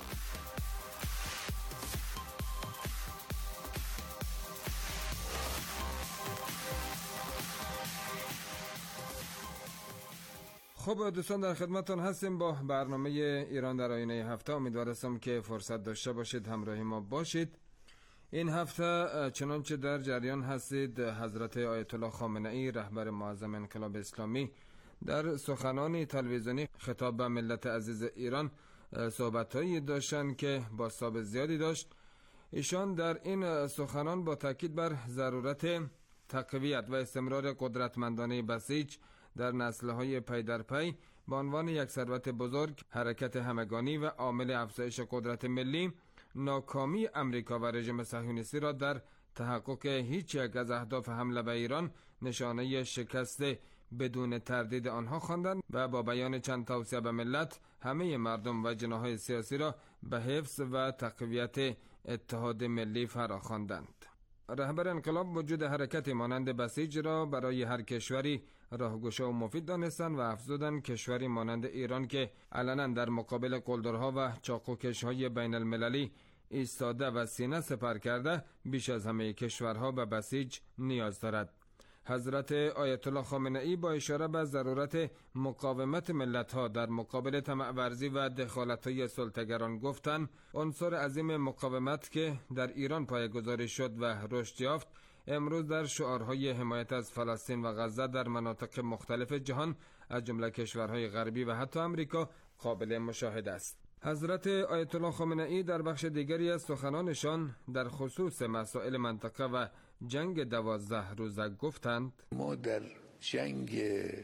خب دوستان در خدمتتون هستیم با برنامه ایران در آینه هفته. امیدوارم که فرصت داشته باشید همراه ما باشید. این هفته چنانچه در جریان هستید حضرت آیت الله خامنه ای رهبر معظم انقلاب اسلامی در سخنانی تلویزیونی خطاب به ملت عزیز ایران صحبت‌هایی داشتن که بازتاب زیادی داشت. ایشان در این سخنان با تاکید بر ضرورت تقویت و استمرار قدرتمندانه بسیج در نسل‌های پی در پی به عنوان یک ثروت بزرگ، حرکت همگانی و عامل افزایش قدرت ملی، ناکامی امریکا و رژیم صهیونیستی را در تحقق هیچ یک از اهداف حمله به ایران نشانه شکست بدون تردید آنها خواندند و با بیان چند توصیه به ملت همه مردم و جناح‌های سیاسی را به حفظ و تقویت اتحاد ملی فراخواندند. رهبر انقلاب وجود حرکت مانند بسیج را برای هر کشوری راهگشا و مفید دانستند و افزودند کشوری مانند ایران که علنا در مقابل قلدرها و چاقوکش‌های بین المللی ایستاده و سینه سپر کرده بیش از همه کشورها به بسیج نیاز دارد. حضرت آیت الله خامنه ای با اشاره به ضرورت مقاومت ملت‌ها در مقابل طمع ورزی و دخالت‌های سلطه‌گران گفتند عنصر عظیم مقاومت که در ایران پایه‌گذاری شد و رشد یافت امروز در شعارهای حمایت از فلسطین و غزه در مناطق مختلف جهان از جمله کشورهای غربی و حتی امریکا قابل مشاهده است. حضرت آیت الله خامنه ای در بخش دیگری از سخنانشان در خصوص مسائل منطقه و جنگ 12 روزه گفتند ما در جنگ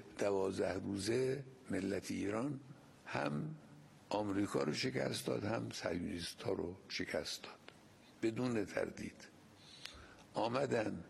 12 روزه ملت ایران هم آمریکا رو شکست داد، هم صهیونیست‌ها رو شکست داد. بدون تردید آمدن،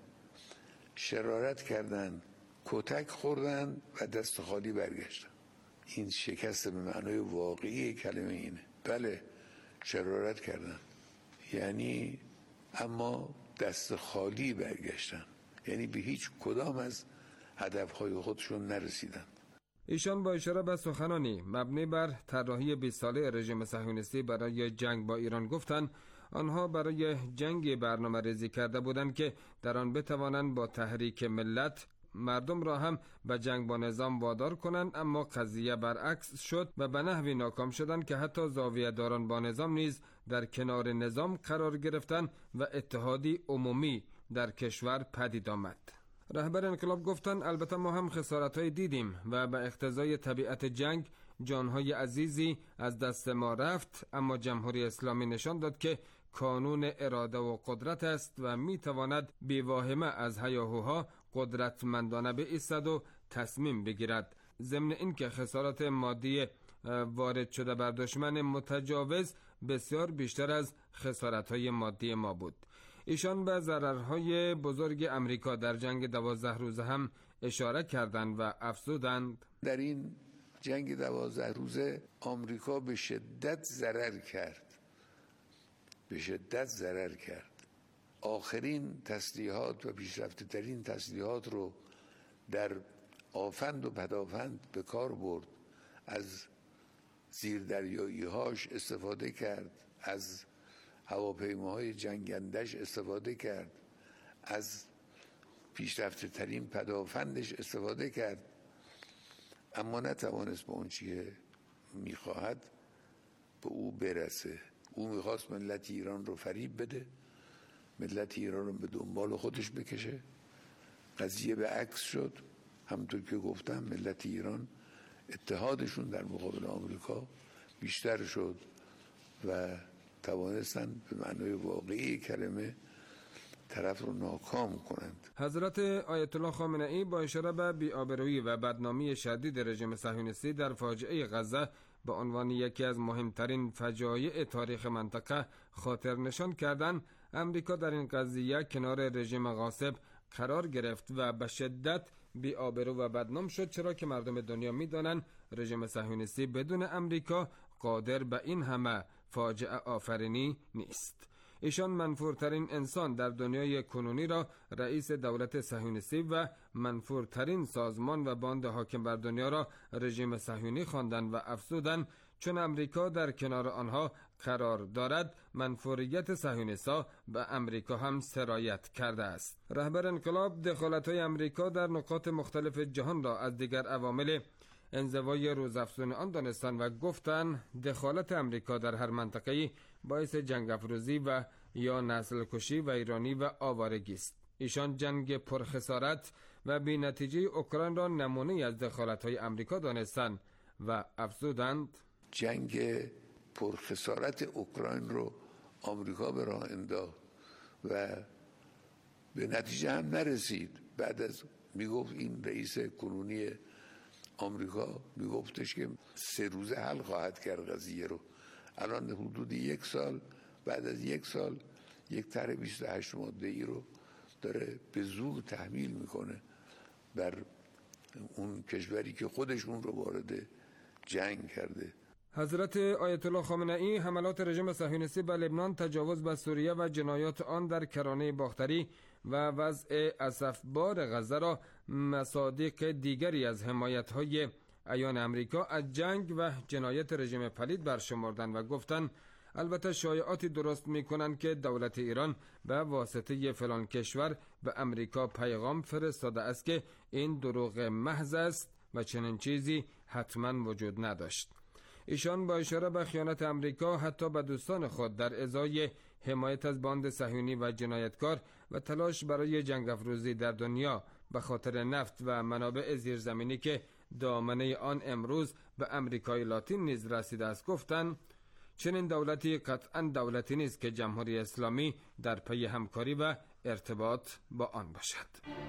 شرارت کردن، کتک خوردن و دست خالی برگشتن. این شکست به معنای واقعی کلمه اینه. بله شرارت کردن یعنی، اما دست خالی برگشتن، یعنی به هیچ کدام از هدفهای خودشون نرسیدن. ایشان با اشاره به سخنانی مبنی بر طراحی 20 ساله رژیم صهیونیستی برای جنگ با ایران گفتند آنها برای جنگ برنامه ریزی کرده بودند که در آن بتوانند با تحریک ملت مردم را هم به جنگ با نظام وادار کنند، اما قضیه برعکس شد و به نحوی ناکام شدند که حتی زاویه داران با نظام نیز در کنار نظام قرار گرفتند و اتحادی عمومی در کشور پدید آمد. رهبر انقلاب گفتند البته ما هم خسارت‌های دیدیم و به اقتضای طبیعت جنگ جانهای عزیزی از دست ما رفت، اما جمهوری اسلامی نشان داد که کانون اراده و قدرت است و میتواند بی‌واهمه از هیاهوها قدرتمندانه بایستد و تصمیم بگیرد. ضمن اینکه خسارات مادی وارد شده بر دشمن متجاوز بسیار بیشتر از خسارت‌های مادی ما بود. ایشان به ضررهای بزرگ امریکا در جنگ 12 روزه هم اشاره کردند و افزودند در این جنگ 12 روزه آمریکا به شدت ضرر کرد. آخرین تسلیحات و پیشرفته ترین تسلیحات رو در آفند و پدافند به کار برد. از زیردریایی‌هاش استفاده کرد، از هواپیماهای جنگندش استفاده کرد، از پیشرفته ترین پدافندش استفاده کرد، اما نتوانست به اون چیه میخواهد به او برسه. او میخواست ملت ایران رو فریب بده، ملت ایران رو به دنبال خودش بکشه. قضیه به عکس شد. همونطور که گفتم ملت ایران اتحادشون در مقابل آمریکا بیشتر شد و توانستن به معنای واقعی کلمه طرف رو ناکام کنند. حضرت آیت الله خامنه‌ای با اشاره به بی‌آبرویی و بدنامی شدید رژیم صهیونیستی در فاجعه غزه به عنوان یکی از مهمترین فجایع تاریخ منطقه خاطر نشان کردند امریکا در این قضیه کنار رژیم غاصب قرار گرفت و به شدت بی‌آبرو و بدنام شد، چرا که مردم دنیا می‌دانند رژیم صهیونیستی بدون امریکا قادر به این همه فاجعه آفرینی نیست. ایشان منفورترین انسان در دنیای کنونی را رئیس دولت صهیونیستی و منفورترین سازمان و باند حاکم بر دنیا را رژیم صهیونی خواندند و افزودند چون امریکا در کنار آنها قرار دارد منفوریت صهیونیست‌ها به امریکا هم سرایت کرده است. رهبر انقلاب دخالت‌های امریکا در نقاط مختلف جهان را از دیگر عوامل انزوای روزافزون آن دانستند و گفتند دخالت امریکا در هر منطقه‌ای باعث جنگ افروزی و یا نسل کشی و ایرانی و آوارگی است. ایشان جنگ پرخسارت و بی نتیجه اوکراین را نمونه از دخالت‌های امریکا دانستند و افزودند جنگ پرخسارت اوکراین رو آمریکا به راه انداخت و به نتیجه هم نرسید. بعد از میگفت این رئیس کنونی آمریکا میگفتش که 3 روزه حل خواهد کرد قضیه رو. الان حدود 1 سال بعد از 1 سال یک طرح 28 ماده‌ای رو داره به زور تحمیل میکنه بر اون کشوری که خودشون رو وارد جنگ کرده. حضرت آیت الله خامنه‌ای حملات رژیم صهیونیستی به لبنان، تجاوز به سوریه و جنایات آن در کرانه باختری و وضع اسفبار غزه را مصادیق دیگری از حمایت‌های عیان امریکا از جنگ و جنایت رژیم پلید برشمردند و گفتند البته شایعاتی درست می‌کنند که دولت ایران به واسطه فلان کشور به امریکا پیغام فرستاده است که این دروغ محض است و چنین چیزی حتما وجود نداشت. ایشان با اشاره به خیانت امریکا حتی به دوستان خود در ازای حمایت از باند صهیونی و جنایتکار و تلاش برای جنگ افروزی در دنیا به خاطر نفت و منابع زیرزمینی که دامنه آن امروز به امریکای لاتین نیز رسیده است گفتند چنین دولتی قطعا دولتی نیست که جمهوری اسلامی در پی همکاری و ارتباط با آن باشد.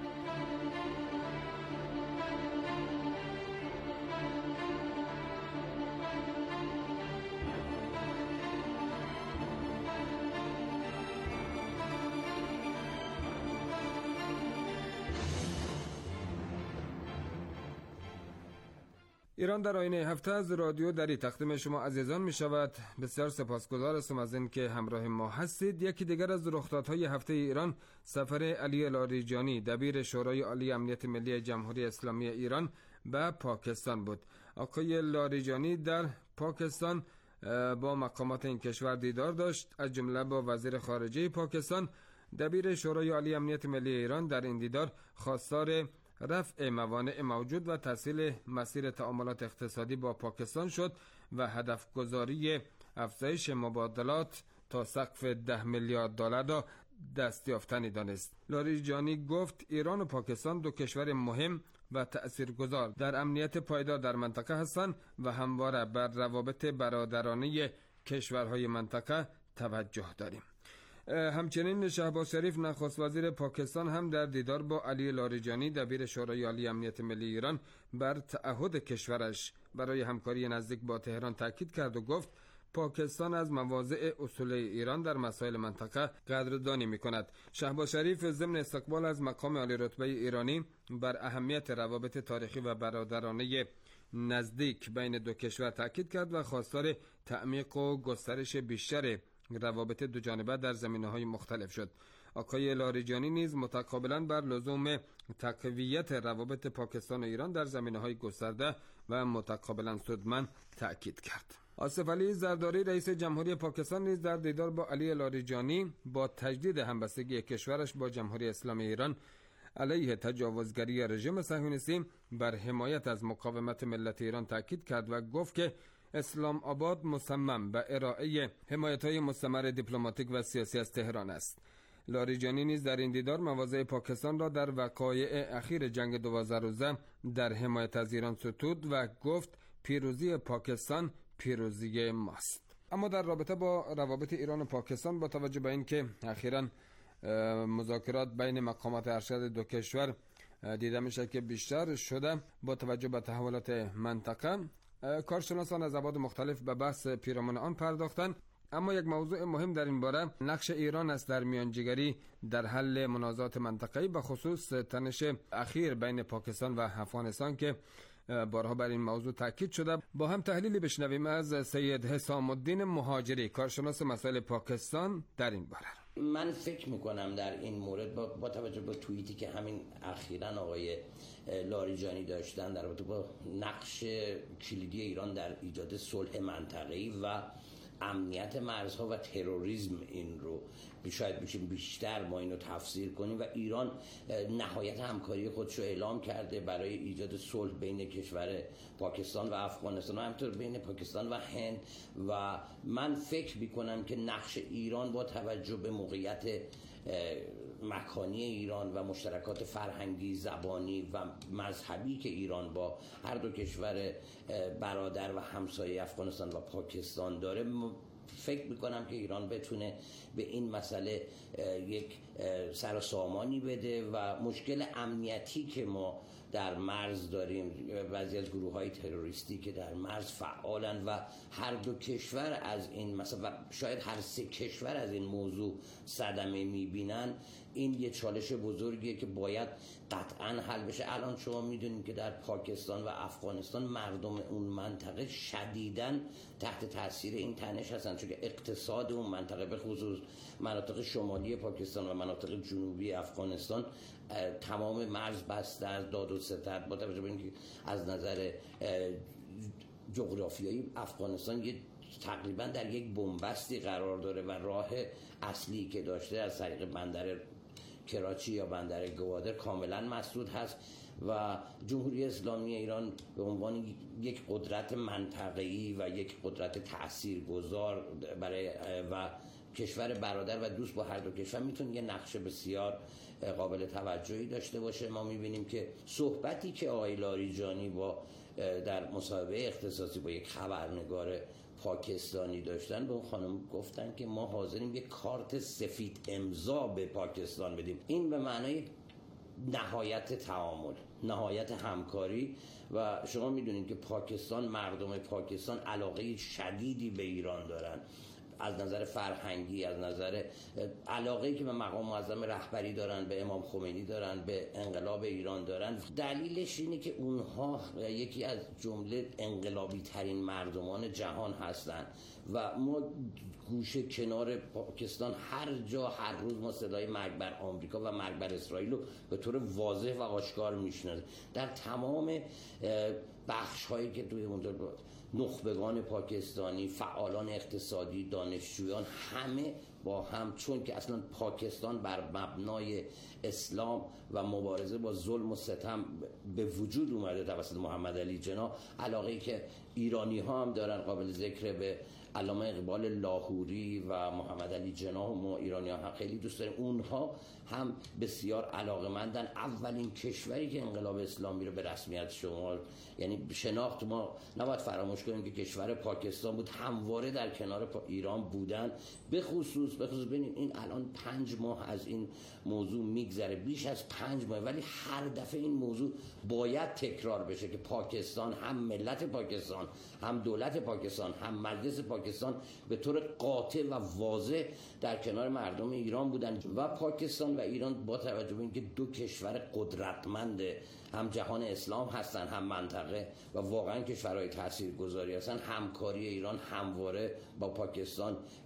ایران در آینه هفته از رادیو دری تقدیم شما عزیزان می شود. بسیار سپاسگزار هستم از این که همراه ما هستید. یکی دیگر از رخدادهای هفته ایران سفر علی لاریجانی دبیر شورای عالی امنیت ملی جمهوری اسلامی ایران به پاکستان بود. آقای لاریجانی در پاکستان با مقامات این کشور دیدار داشت، از جمله با وزیر خارجه پاکستان. دبیر شورای عالی امنیت ملی ایران در این دیدار خواستار رفع موانع موجود و تسهیل مسیر تعاملات اقتصادی با پاکستان شد و هدف گذاری افزایش مبادلات تا سقف 10 میلیارد دلار را دستیافتنی دانست. لاریجانی گفت ایران و پاکستان دو کشور مهم و تأثیرگذار در امنیت پایدار در منطقه هستند و همواره بر روابط برادرانه کشورهای منطقه توجه داریم. همچنین شهباز شریف نخست وزیر پاکستان هم در دیدار با علی لاریجانی دبیر شورای عالی امنیت ملی ایران بر تعهد کشورش برای همکاری نزدیک با تهران تاکید کرد و گفت پاکستان از مواضع اصولی ایران در مسائل منطقه قدردانی می‌کند. شهباز شریف ضمن استقبال از مقام عالی رتبه ایرانی بر اهمیت روابط تاریخی و برادرانه نزدیک بین دو کشور تاکید کرد و خواستار تعمیق و گسترش بیشتر روابط دو جانبه در زمینه‌های مختلف شد. آقای لاریجانی نیز متقابلا بر لزوم تقویت روابط پاکستان و ایران در زمینه‌های گسترده و متقابلا سودمند تأکید کرد. آصف علی زرداری رئیس جمهوری پاکستان نیز در دیدار با علی لاریجانی با تجدید همبستگی کشورش با جمهوری اسلامی ایران علیه تجاوزگری رژیم صهیونیستی بر حمایت از مقاومت ملت ایران تأکید کرد و گفت که اسلام آباد مصمم به ارائه حمایت‌های مستمر دیپلماتیک و سیاسی از تهران است. لاریجانی نیز در این دیدار مواضع پاکستان را در وقایع اخیر جنگ 12 روزه در حمایت از ایران ستود و گفت پیروزی پاکستان پیروزی ماست. اما در رابطه با روابط ایران و پاکستان با توجه به اینکه اخیراً مذاکرات بین مقامات ارشد دو کشور دیده میشه که بیشتر شده، با توجه به تحولات منطقه کارشناسان از ابعاد مختلف به بحث پیرامون آن پرداختند. اما یک موضوع مهم در این باره نقش ایران است در میانجیگری در حل منازعات منطقه‌ای، به خصوص تنش اخیر بین پاکستان و افغانستان که بارها بر این موضوع تاکید شده. با هم تحلیلی بشنویم از سید حسام الدین مهاجری، کارشناس مسائل پاکستان در این باره. من فکر میکنم در این مورد با توجه به توییتی که همین اخیراً آقای لاریجانی داشتن در رابطه با نقش کلیدی ایران در ایجاد صلح منطقه‌ای و امنیت مرزها و تروریسم، این رو شاید بشیم بیشتر ما اینو تفسیر کنیم. و ایران نهایت همکاری خودش رو اعلام کرده برای ایجاد صلح بین کشور پاکستان و افغانستان و همینطور بین پاکستان و هند. و من فکر میکنم که نقش ایران با توجه به موقعیت مکانی ایران و مشترکات فرهنگی، زبانی و مذهبی که ایران با هر دو کشور برادر و همسایه افغانستان و پاکستان داره، فکر میکنم که ایران بتونه به این مسئله یک سر و سامانی بده و مشکل امنیتی که ما در مرز داریم، بعضی از گروه‌های تروریستی که در مرز فعالن و هر دو کشور از این مثلا شاید هر سه کشور از این موضوع صدمه میبینن، این یه چالش بزرگیه که باید قطعاً حل بشه. الان شما میدونید که در پاکستان و افغانستان مردم اون منطقه شدیداً تحت تاثیر این تنش هستن، چون که اقتصاد اون منطقه به خصوص مناطق شمالی پاکستان و مناطق جنوبی افغانستان تمام مرز بسته از داد و ستد. با توجه به اینکه از نظر جغرافیایی افغانستان یه تقریبا در یک بنبستی قرار داره و راه اصلی که داشته از طریق بندر کراچی یا بندر گوادر کاملا مسدود هست و جمهوری اسلامی ایران به عنوان یک قدرت منطقه‌ای و یک قدرت تاثیرگذار برای و کشور برادر و دوست با هر دو کشور میتونه یه نقش بسیار قابل توجهی داشته باشه. ما میبینیم که صحبتی که آقای لاریجانی با در مصاحبه اختصاصی با یک خبرنگار پاکستانی داشتن، به اون خانم گفتن که ما حاضریم یک کارت سفید امضا به پاکستان بدیم. این به معنای نهایت تعامل، نهایت همکاری. و شما میدونید که پاکستان، مردم پاکستان علاقه شدیدی به ایران دارن، از نظر فرهنگی، از نظر علاقه‌ای که به مقام معظم رهبری دارن، به امام خمینی دارن، به انقلاب ایران دارن. دلیلش اینه که اونها یکی از جمله انقلابی ترین مردمان جهان هستن و ما گوشه کنار پاکستان هر جا هر روز ما صدای مرگ بر آمریکا و مرگ بر اسرائیل رو به طور واضح و آشکار میشنویم. در تمام بخش هایی که توی نخبگان پاکستانی، فعالان اقتصادی، دانشجویان، همه با هم، چون که اصلا پاکستان بر مبنای اسلام و مبارزه با ظلم و ستم به وجود اومده توسط محمد علی جناح، علاقه‌ای که ایرانی ها هم دارن قابل ذکر به علامه اقبال لاهوری و محمد علی جناح و ما ایرانی ها خیلی دوست داریم. اونها هم بسیار علاقه‌مندن. اولین کشوری که انقلاب اسلامی رو به رسمیت شمال، یعنی شناخت، ما نباید فراموش کنیم که کشور پاکستان بود، همواره در کنار ایران بودن. به خصوص ببینید این الان 5 ماه از این موضوع میگذره، بیش از 5 ماه، ولی هر دفعه این موضوع باید تکرار بشه که پاکستان، هم ملت پاکستان، هم دولت پاکستان، هم مجلس پاکستان به طور قاطع و واضح در کنار مردم ایران بودن. و پاکستان و ایران با توجه به اینکه دو کشور قدرتمند هم جهان اسلام هستن، هم منطقه و واقعا کشورهای تاثیرگذاری هستن، همکاری ایران همواره با پاکستان